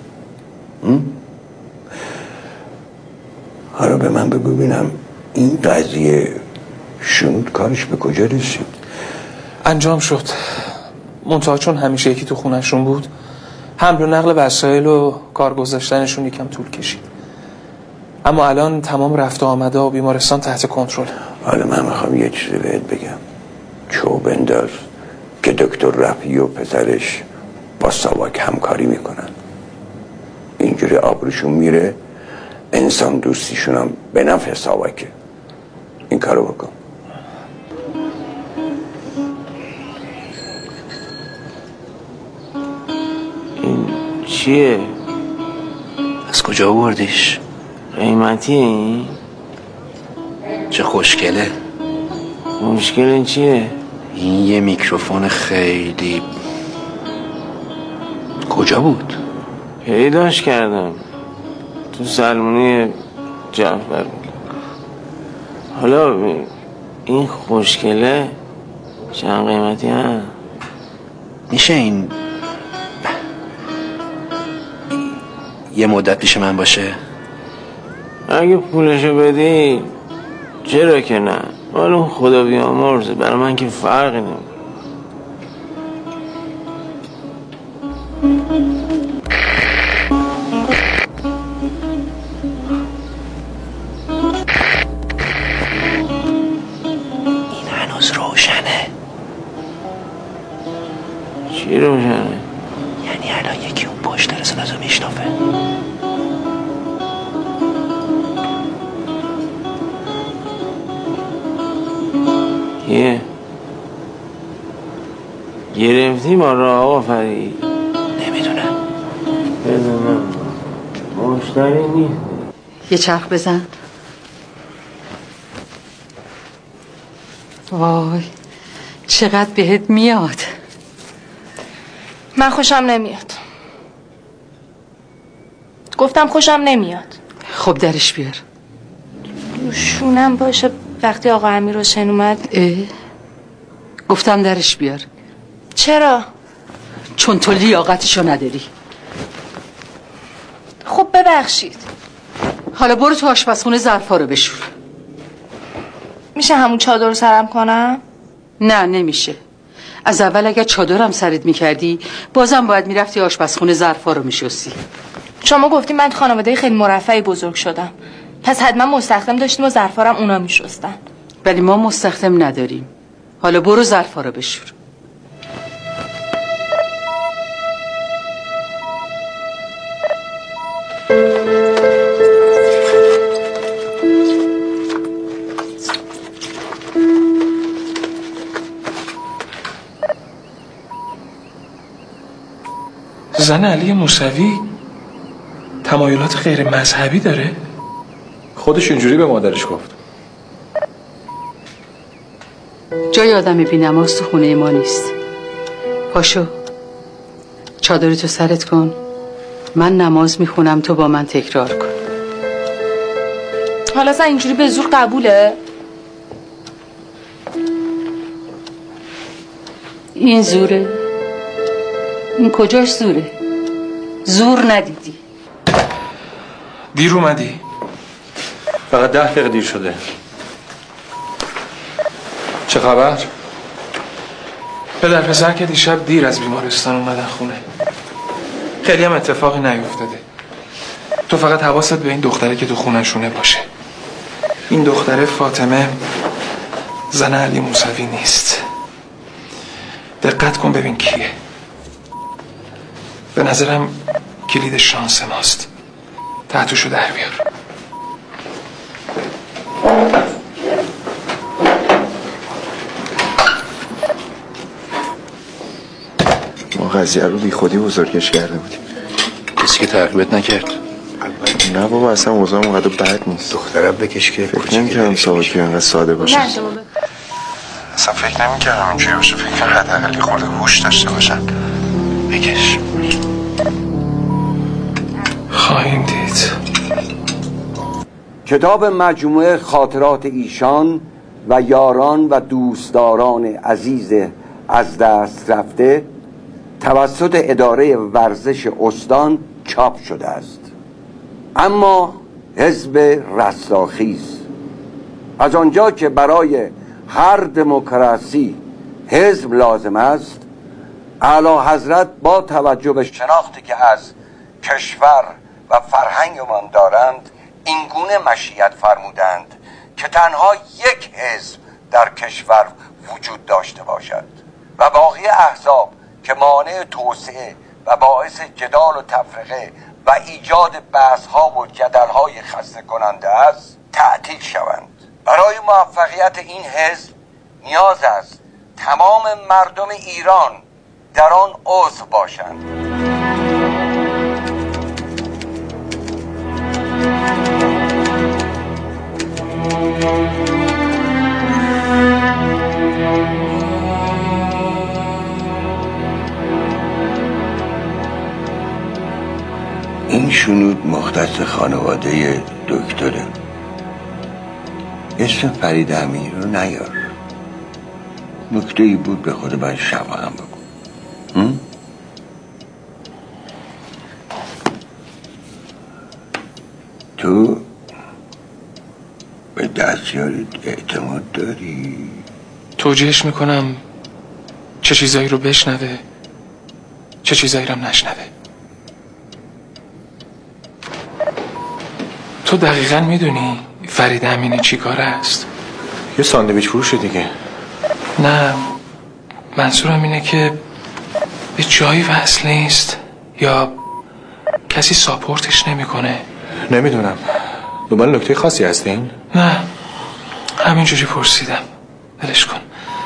حالا به من بگو ببینم این قضیه شنود کارش به کجا رسید؟ انجام شد. منتها چون همیشه یکی تو خونشون بود، حمل و نقل وسایل و کار گذاشتنشون یکم طول کشید. اما الان تمام رفت و آمده و بیمارستان تحت کنترل. حالا من میخوام یه چیزی بهت بگم. چو بنداز که دکتر رفیعی و پسرش با ساواک همکاری میکنن. اینجوری آبروشون میره، انسان دوستیشون هم به نفع ساواکه. این کارو بکن. این چیه؟ از کجا آوردیش؟ قیمتی این؟ چه خوشگله. مشکل این چیه؟ این یه میکروفون خیلی. کجا بود؟ پیداش کردم تو سلمونی جعفر. حالا این خوشگله چند قیمتی هم؟ میشه این یه مدت پیش من باشه؟ اگه پولشو بدی چرا که نه. حالا خدا بیامرزه، برای من که فرقی نمیکنه. این هنوز روشنه. چی روشنه؟ یعنی الان یکی اون پشت رسالتو میشنافه. یه گرفتی ما را آقا فرید؟ نمیدونم. بدونم مشتری نیست. یه چرخ بزن. وای چقدر بهت میاد. من خوشم نمیاد. گفتم خوشم نمیاد. خب درش بیار. شونم باشه وقتی آقا امیر حسین اومد. اه؟ گفتم درش بیار. چرا؟ چون تو لیاقتشو نداری. خب ببخشید. حالا برو تو آشپزخونه ظرفا رو بشور. میشه همون چادر رو سرم کنم؟ نه نمیشه. از اول اگر چادرم سرت میکردی بازم باید میرفتی آشپزخونه ظرفا رو میشستی. شما گفتی من خانواده خیلی مرفهی بزرگ شدم، پس حتما مستخدم داشتیم و ظرفارم اونا میشستن. ولی ما مستخدم نداریم. حالا برو ظرفا رو بشور. زن علی موسوی تمایلات غیر مذهبی داره؟ خودش اینجوری به مادرش گفت. جای آدم بی نماز تو خونه ما نیست. پاشو چادرتو سرت کن، من نماز میخونم تو با من تکرار کن. حالا اصلا اینجوری به زور قبوله؟ این زوره؟ این کجاش زوره؟ زور ندیدی. دیر اومدی؟ فقط ده دقیقه دیر شده. چه خبر؟ پدر پسر که دیشب دیر از بیمارستان اومدن خونه. خیلی هم اتفاقی نیفتاده. تو فقط حواست به این دختره که تو خونه‌شونه باشه. این دختره فاطمه زن علی موسوی نیست. دقت کن ببین کیه. به نظرم کلید شانس ماست. تحتوشو در بیار. ما قضیه رو بی خودی بزرگش کرده بودیم. کسی که تعقیبت نکرد؟ نه بابا اصلا اوضاع اونقدر بد نیست. دخترم بکش که فکر نمی‌کردم ساواکی انقدر ساده باشه. نه شما اصلا فکر نمی‌کردم اینجوری باشه. فکر کنم حداقل خورده هوش داشته باشن. بکش. خواهیم دید. کتاب مجموعه خاطرات ایشان و یاران و دوستداران عزیز از دست رفته توسط اداره ورزش استان چاپ شده است. اما حزب رستاخیز از آنجا که برای هر دموکراسی حزب لازم است، اعلی حضرت با توجه به شناختی که از کشور و فرهنگمان دارند این گونه مشیت فرمودند که تنها یک حزب در کشور وجود داشته باشد و باقی احزاب که مانع توسعه و باعث جدال و تفرقه و ایجاد بحث‌ها و جدل‌های خسته کننده است تعطیل شوند. برای موفقیت این حزب نیاز است تمام مردم ایران در آن عضو باشند. این شنود مختص خانواده دکتره. اسم فرید امیر رو نیار. نکته ای بود به خود باید شفاهم بگو. هم؟ تو به دستیارت اعتماد داری؟ توجیهش میکنم چه چیزایی رو بشنوه چه چیزایی رو نشنوه. تو دقیقا میدونی فرید امینی چی کاره است؟ یه ساندویچ فروشه دیگه. نه منظورم اینه که به جایی وصل نیست یا کسی ساپورتش نمیکنه. نمیدونم. دنبال نکته خاصی هستین؟ نه همینجوری پرسیدم. ولش کن.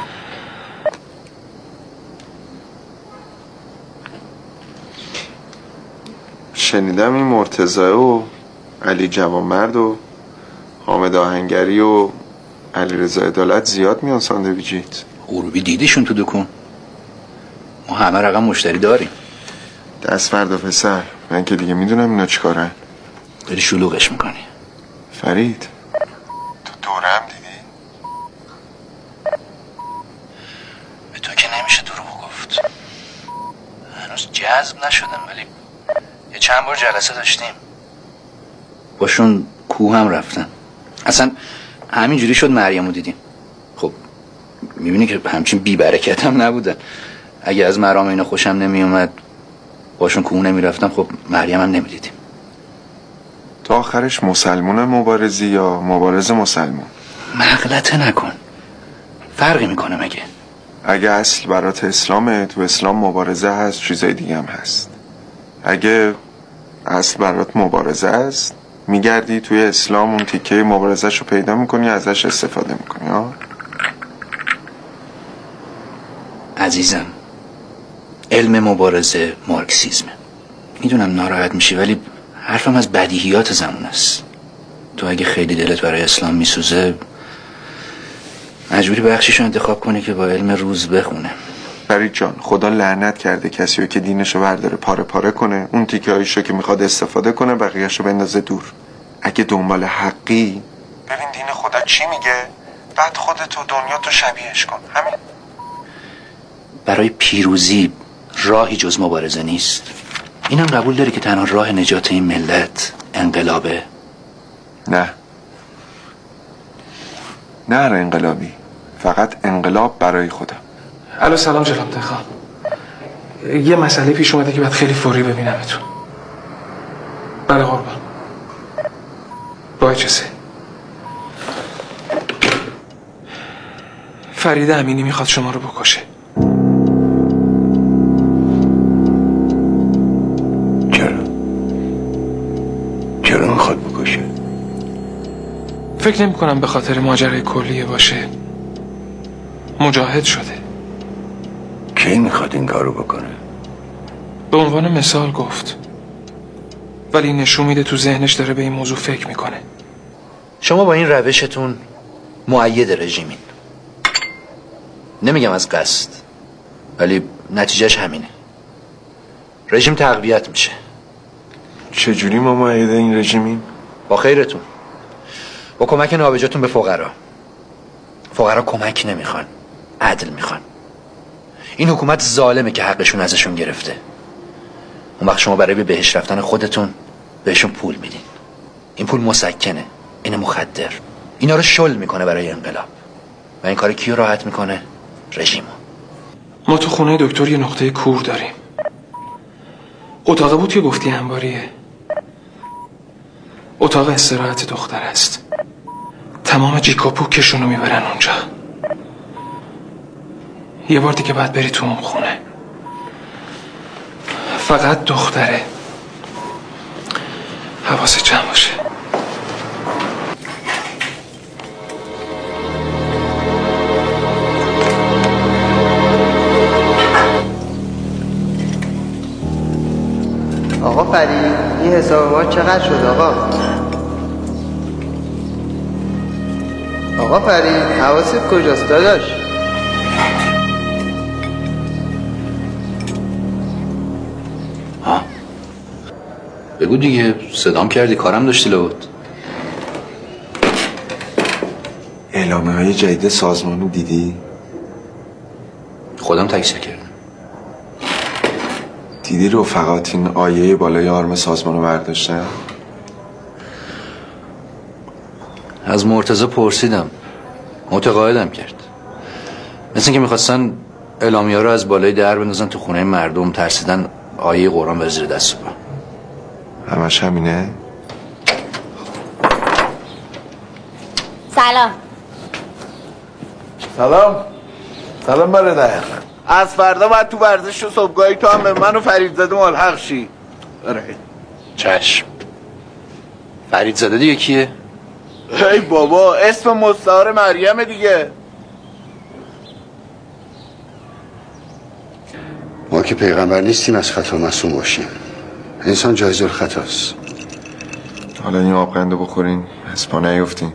شنیدم این مرتضی و علی جوانمرد و حامد آهنگری و علی رضا عدالت زیاد میان ساندویچیت. غروبی دیدیشون تو دکون؟ ما همه رقم مشتری داریم. دست فردا پسر، من که دیگه میدونم اینا چی کارن. داری شلوغش میکنی. فرید تو دوره هم دیدی؟ به تو که نمیشه دروغ گفت. هنوز جذب نشدم ولی یه چند بار جلسه داشتیم. باشون کوه هم رفتم. اصلا همینجوری شد مریمو دیدیم. خب میبینی که همچین بی برکت هم نبودن. اگه از مرام اینا خوشم نمیومد باشون کوه نمیرفتم، خب مریم هم نمیدیدیم. تو آخرش مسلمون مبارزی یا مبارز مسلمون؟ مغلطه نکن. فرقی میکنه مگه؟ اگه اصل برات اسلامه، تو اسلام مبارزه هست، چیزای دیگه هم هست. اگه اصل برات مبارزه است، میگردی توی اسلام اون تیکه مبارزش رو پیدا میکنی، ازش استفاده میکنی. ها عزیزم، علم مبارزه مارکسیزمه. میدونم ناراحت میشی ولی حرفم از بدیهیات زمان است. تو اگه خیلی دلت برای اسلام میسوزه مجبوری بخشیشو انتخاب کنی که با علم روز بخونه. فرید جان، خدا لعنت کرده کسی که دینشو برداره پاره پاره کنه، اون تیکه هایشو که میخواد استفاده کنه بقیهشو بندازه دور. اگه دنبال حقی، ببین دین خدا چی میگه، بعد خودتو دنیا تو شبیهش کن. همین. برای پیروزی راهی جز مبارزه نیست. اینم قبول داری که تنها راه نجات این ملت انقلابه؟ نه نه انقلابی، فقط انقلاب برای خودم. الو سلام جناب دهخان. یه مسئله پیش اومده که باید خیلی فوری ببینمتون. بله قربان. با اجازه. فرید امینی میخواد شما رو بکشه. چرا؟ چرا میخواد بکشه؟ فکر نمی کنم به خاطر ماجرای کلیه باشه. مجاهد شده. کی میخواد این کارو بکنه؟ به عنوان مثال گفت، ولی نشون میده تو ذهنش داره به این موضوع فکر میکنه. شما با این روشتون مؤید رژیمین. نمیگم از قصد، ولی نتیجهش همینه. رژیم تقویت میشه. چجوری ما مؤید این رژیمیم؟ با خیرتون، با کمک نابجاتون به فقرا. فقرا کمک نمیخوان، عدل میخوان. این حکومت ظالمه که حقشون ازشون گرفته. اون وقت شما برای به بهش رفتن خودتون بهشون پول میدین. این پول مسکنه، این مخدر. اینا رو شل میکنه برای انقلاب. و این کار کیو راحت میکنه؟ رژیمو. ما تو خونه دکتر یه نقطه کور داریم. اتاق بود که گفتی انباریه. اتاق استراحت دختر است. تمام جیک و پوکشونو میبرن اونجا. یه بار دیگه باید بری تو اون خونه. فقط دختره. حواست جمع باشه. آقا فرید، این حساب ما چقدر شد آقا؟ آقا فرید، حواست کجاست داداش؟ ها بگو دیگه، صدام کردی، کارم داشتی لابد. اعلامه های جدید سازمانو دیدی؟ خودم تکثیر کردم. دیدی رفقات این آیه بالای آرم سازمانو برداشتن؟ از مرتضی پرسیدم، متقاعدم کرد. مثل اینکه میخواستن اعلامیه رو از بالای در بندازن تو خونه مردم، ترسیدن آیه قرآن بره زیر دست و پا. همش همینه؟ سلام. سلام. سلام برادر. از فردا باید تو ورزش و صبحگاهی تو هم به من و فریدزاده ملحق شی. آره. چشم. فریدزاده دیگه کیه؟ ای بابا، اسم مستعار مریم دیگه. ما که پیغمبر نیستیم از خطا معصوم باشیم. انسان جایز الخطاست. حالا این آبقندو بخورین از پا نیفتین.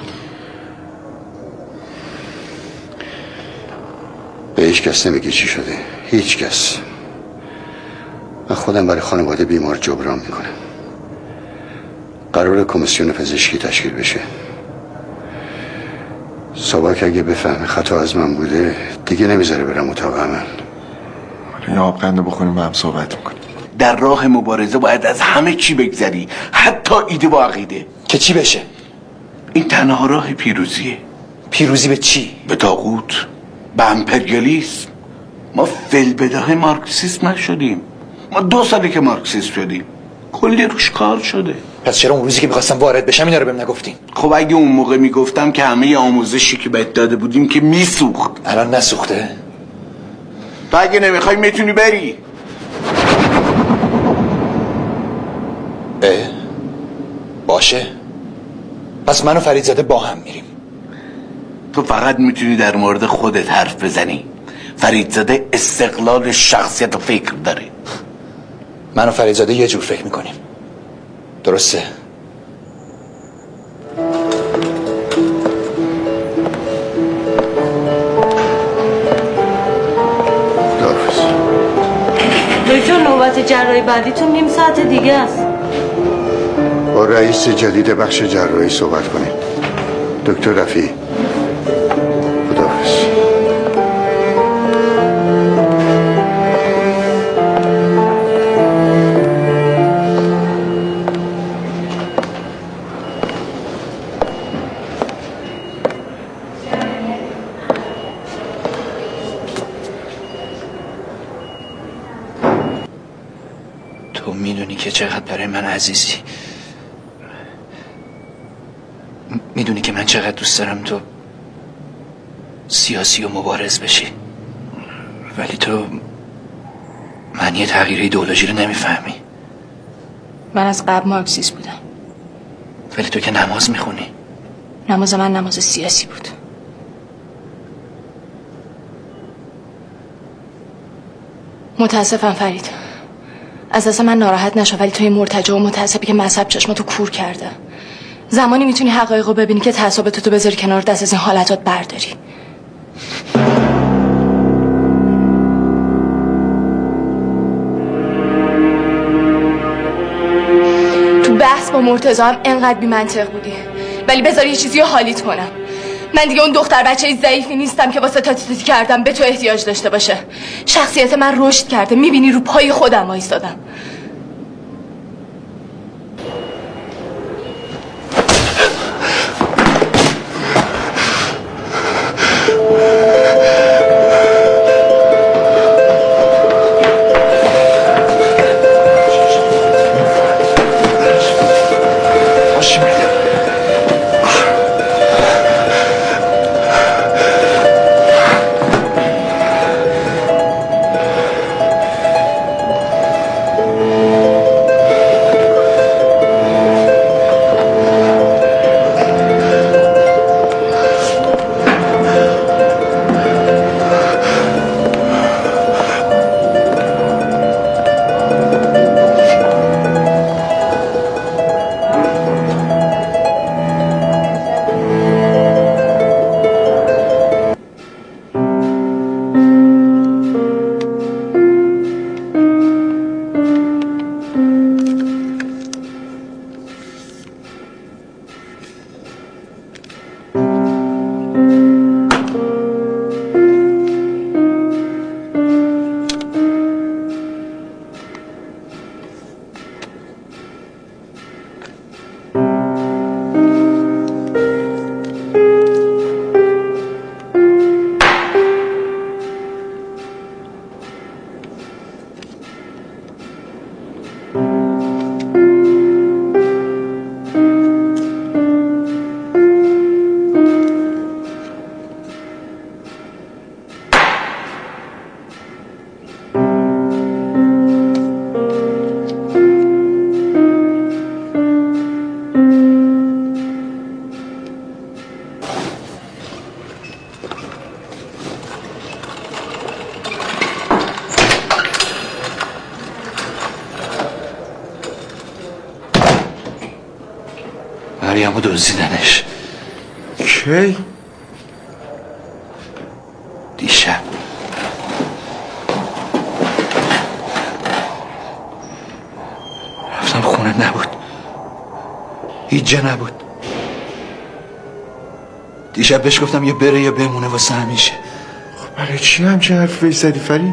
به هیچ کس نمیگی چی شده. هیچ کس. من خودم برای خانواده بیمار جبران میکنم. قرار کمیسیون پزشکی تشکیل بشه. سابق اگه بفهمه خطا از من بوده دیگه نمیذاره برم اتاق عمل. حالا یه آبقندو بخوریم با هم صحبت میکنیم. در راه مبارزه باید از همه چی بگذری، حتی ایده و عقیده. که چی بشه؟ این تنها راه پیروزیه. پیروزی به چی؟ به طاغوت، به امپریالیسم. ما فلبداه مارکسیسم نشدیم. ما دو ساله که مارکسیسم شدیم، کلی روش کار شده. پس چرا اون روزی که میخواستم وارد بشم اینا رو بهم نگفتین؟ خب اگه اون موقع میگفتم که همه آموزشی که بهت داده بودیم که میسوخت. الان نسوخته؟ تو اگه نمیخوای میتونی بری. اه باشه، پس من و فریدزاده با هم میریم. تو فقط میتونی در مورد خودت حرف بزنی. فریدزاده استقلال شخصیت و فکر داره. من و فریزاده یه جور فکر میکنیم، درسته؟ دکتر نوبت جراحی بعدیتون نیم ساعت دیگه است. با رئیس جدید بخش جراحی صحبت کنید. دکتر رفیعی. خداحافظ. تو میدونی که چقدر برای من عزیزی، میدونی که من چقدر دوست دارم تو سیاسی و مبارز بشی، ولی تو معنی تغییر ایدئولوژی رو نمیفهمی. من از قبل مارکسیست بودم. ولی تو که نماز میخونی. نماز من نماز سیاسی بود. متاسفم فرید، از دست من ناراحت نشو، ولی توی مرتجع و متاسفی که مذهب چشماتو کور کرده. زمانی میتونی حقایق رو ببینی که تعصباتو تو بذاری کنار، دست از این حالتات برداری. تو بحث با مرتضی هم انقدر بی منطق بودی، ولی بذار یه چیزی رو حالیت کنم. من دیگه اون دختر بچه ضعیفی نیستم که واسه تاتی تاتی کردم به تو احتیاج داشته باشه. شخصیت من رشد کرده، میبینی رو پای خودم وایسادم. مریمو دزدیدنش. کی؟ دیشب. رفتم خونه، نبود، هیچ جا نبود. دیشب بهش گفتم یه بره یا بمونه واسه همیشه. خب برای چی همچین حرفی بهش زدی فرید؟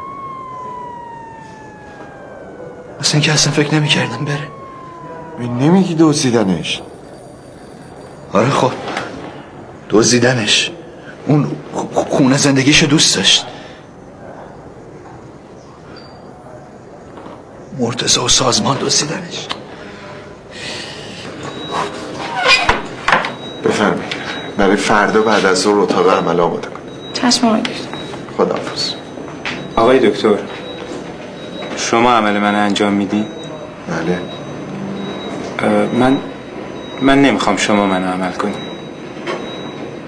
اصلا که اصلا فکر نمی کردم بره. نمیگی دزدیدنش؟ آره خب دزدیدنش. اون خونه زندگیشو دوست داشت. مرتضی و سازمان دزدیدنش. بفرمایید برای فردا بعد از ظهر اتاق عمل آماده کن. چشم آقای دکتر. خداحافظ. آقای دکتر شما عمل من انجام میدین؟ بله. من من نمیخوام شما منو عمل کنید.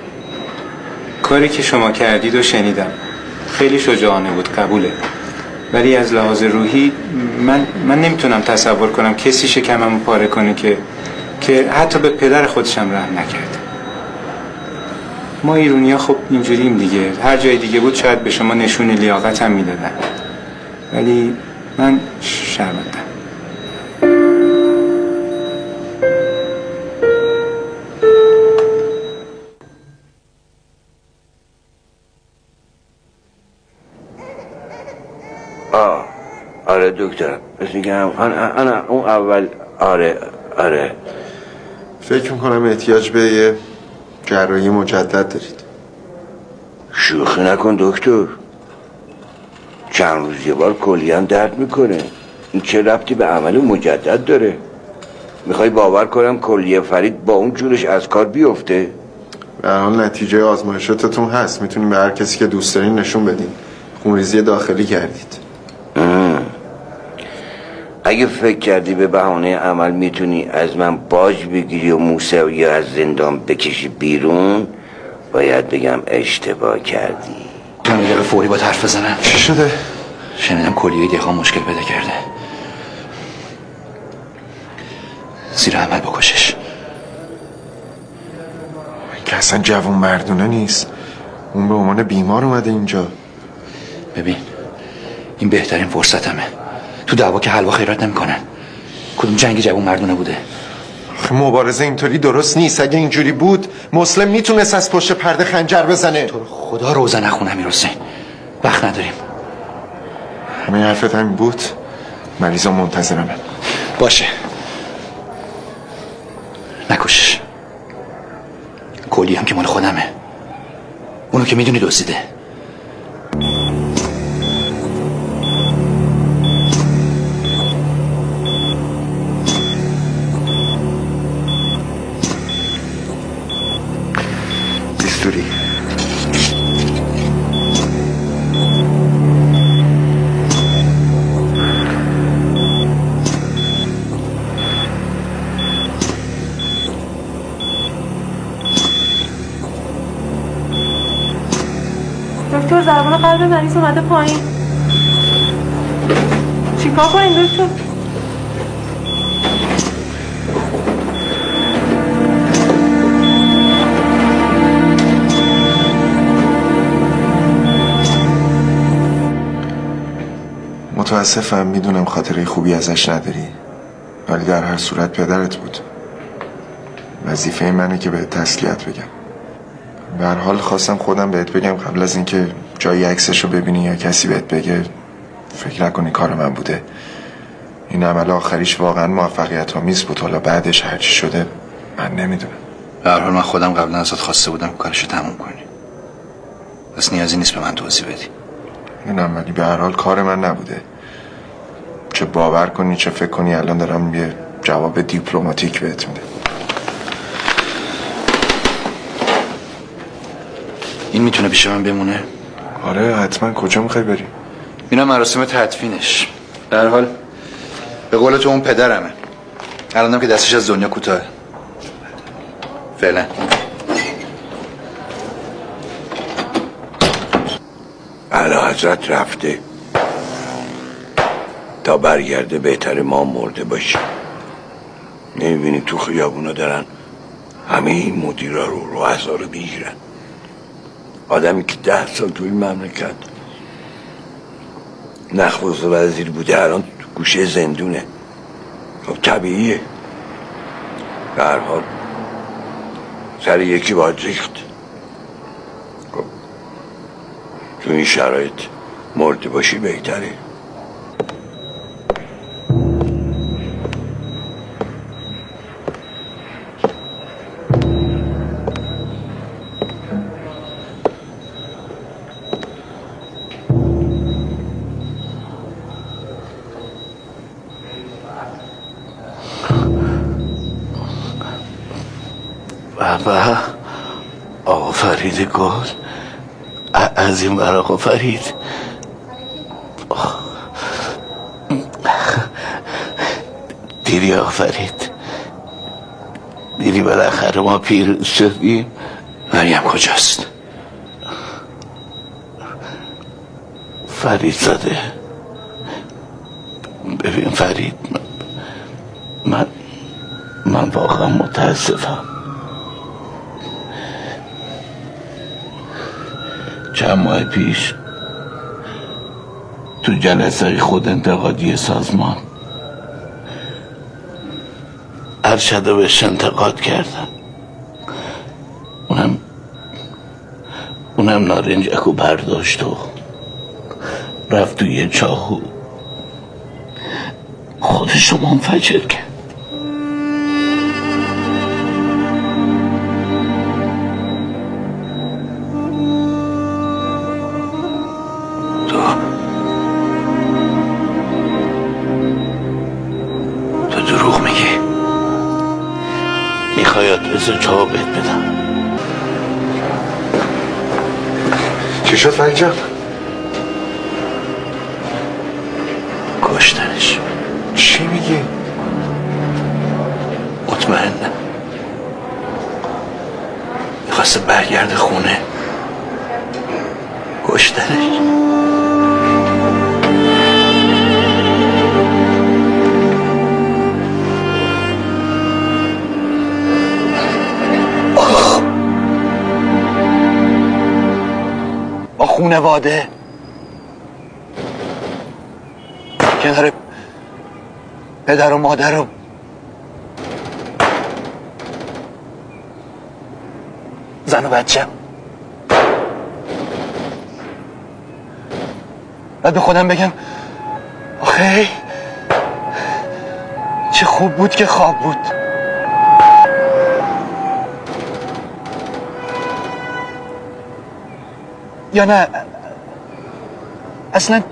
کاری که شما کردید و شنیدم خیلی شجاعانه بود، قبوله، ولی از لحاظ روحی من من نمیتونم تصور کنم کسی شکممو پاره کنه که که حتی به پدر خودشم رحم نکرد. ما ایرونیا خب اینجوریم دیگه، هر جای دیگه بود شاید به شما نشون لیاقتم میدادن، ولی من شرمندم. آه آره دکتر، بس میگم انا انا اون اول آره آره فکر میکنم احتیاج به یه جراحی مجدد دارید. شوخی نکن دکتر، چند روز یه بار کلیاً درد میکنه، این چه ربطی به عمل مجدد داره؟ میخوای باور کنم کلیه فرید با اون جورش از کار بیفته؟ به هر حال نتیجه آزمایشاتتون هست، میتونیم به هر کسی که دوست دارین نشون بدین. خونریزی داخلی کردید. اگه فکر کردی به بهانه عمل میتونی از من باج بگیری و موسوی از زندان بکشی بیرون، باید بگم اشتباه کردی. من یه دقیقه فوری با حرف بزنم. چی شده؟ شنیدم کلیه دهقان مشکل پیدا کرده، زیر عمل بکشش. که اصلا جوون مردونه نیست، اون به عنوان بیمار اومده اینجا. ببین این بهترین فرصتمه، تو دعوا که حلوا خیرات نمیکنن. کدوم جنگ جوون مردونه بوده؟ مبارزه اینطوری درست نیست. اگه اینجوری بود مسلم میتونست از پشت پرده خنجر بزنه. تو خدا روزه نخون امیر حسین، وقت نداریم. همه حرفت همین بود؟ مریضا منتظرمه. باشه نکشش. کلی هم که مال خودمه، اونو که میدونی دزدیده. بیستوری. دکتر ضربان قلب مریض اومده پایین. چیکار کنیم دکتر؟ متاسفم، میدونم خاطره خوبی ازش نداری، ولی در هر صورت پدرت بود. وظیفه منه که بهت تسلیت بگم. به هر حال خواستم خودم بهت بگم قبل از اینکه جای عکسشو ببینی یا کسی بهت بگه فکر نکنی کار من بوده. این عمل آخریش واقعا موفقیت آمیز بود، حالا بعدش هرچی شده من نمیدونم. به هر حال من خودم قبلا ازت خواسته بودم کارشو تموم کنی، بس نیازی نیست به من توضیح بدی. میدونم، ولی به هر حال کار من نبوده. چه باور کنی چه فکر کنی الان دارم یه جواب دیپلماتیک بهت میدم. این میتونه پیش من بمونه؟ آره حتما. کجا میخوای بری؟ میرم مراسم تدفینش. به هر حال به قول تو اون پدرمه، الانم که دستش از دنیا کوتاه. فعلا. اعلی حضرت رفته، تا برگرده بهتره ما مرده باشیم. نمیبینی تو خیابونا دارن همه این مدیرا رو رؤسا رو میگیرن. آدمی که ده سال توی این مملکت نخست وزیر بوده الان تو گوشه زندونه. خب طبیعیه، به هر حال سر یکی باید ریخت. خب تو این شرایط مرده باشی بهتره. بابا آقا فرید گل از این بر آقا فرید. دیدی آقا فرید، دیدی بالاخره ما پیروز شدیم. مریم کجاست؟ فرید زاده ببین فرید، من من واقعا متاسفم. چند ماه پیش تو جلسه خود انتقادی سازمان ارشد رو بهش انتقاد کردن، اونم اونم نارنجکو برداشت و رفت تو یه چاهو خودش رو منفجر کرد. تو تو دروغ میگی؟ میخوای آدرس جواب بهت بدم؟ چی شد فرید جان؟ کشتنش. چی میگی؟ مطمئنم میخواسته برگرده خونه، کشتنش. با خونواده کنار پدر و مادر و زن و بچه، بعد به خودم بگم آخه چه خوب بود که خواب بود. یا نه اصلا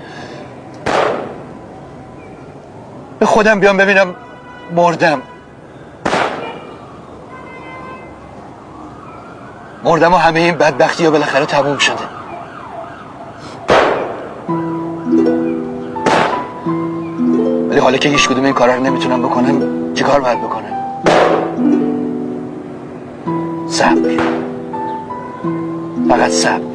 به خودم بیام ببینم مردم مردم و همه این بدبختی ها بالاخره تموم شده. ولی حالا که هیچ کدوم این کارا رو نمیتونم بکنم، چه کار باید بکنم؟ صبر، فقط صبر.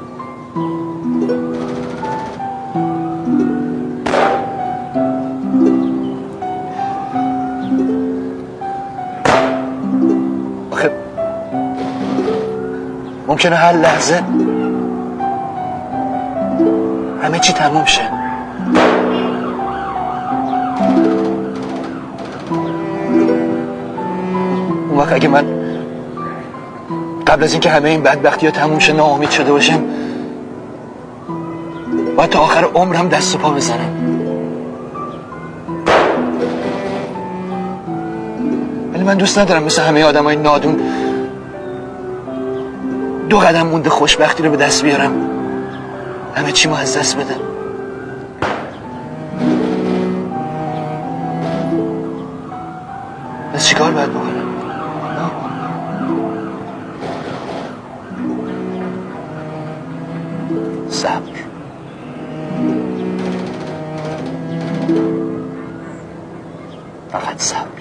آخه ممکنه هر لحظه همه چی تموم شه. اون وقت اگه من قبل از اینکه همه این بدبختی ها تموم شه ناامید شده باشم، باید تا آخر عمرم دست و پا بزنم. ولی من دوست ندارم مثل همه آدم های نادون دو قدم مونده خوشبختی رو به دست بیارم، همه چی ما از دست بدم. بس چیکار باید بکنم؟ صبر. فقط صبر.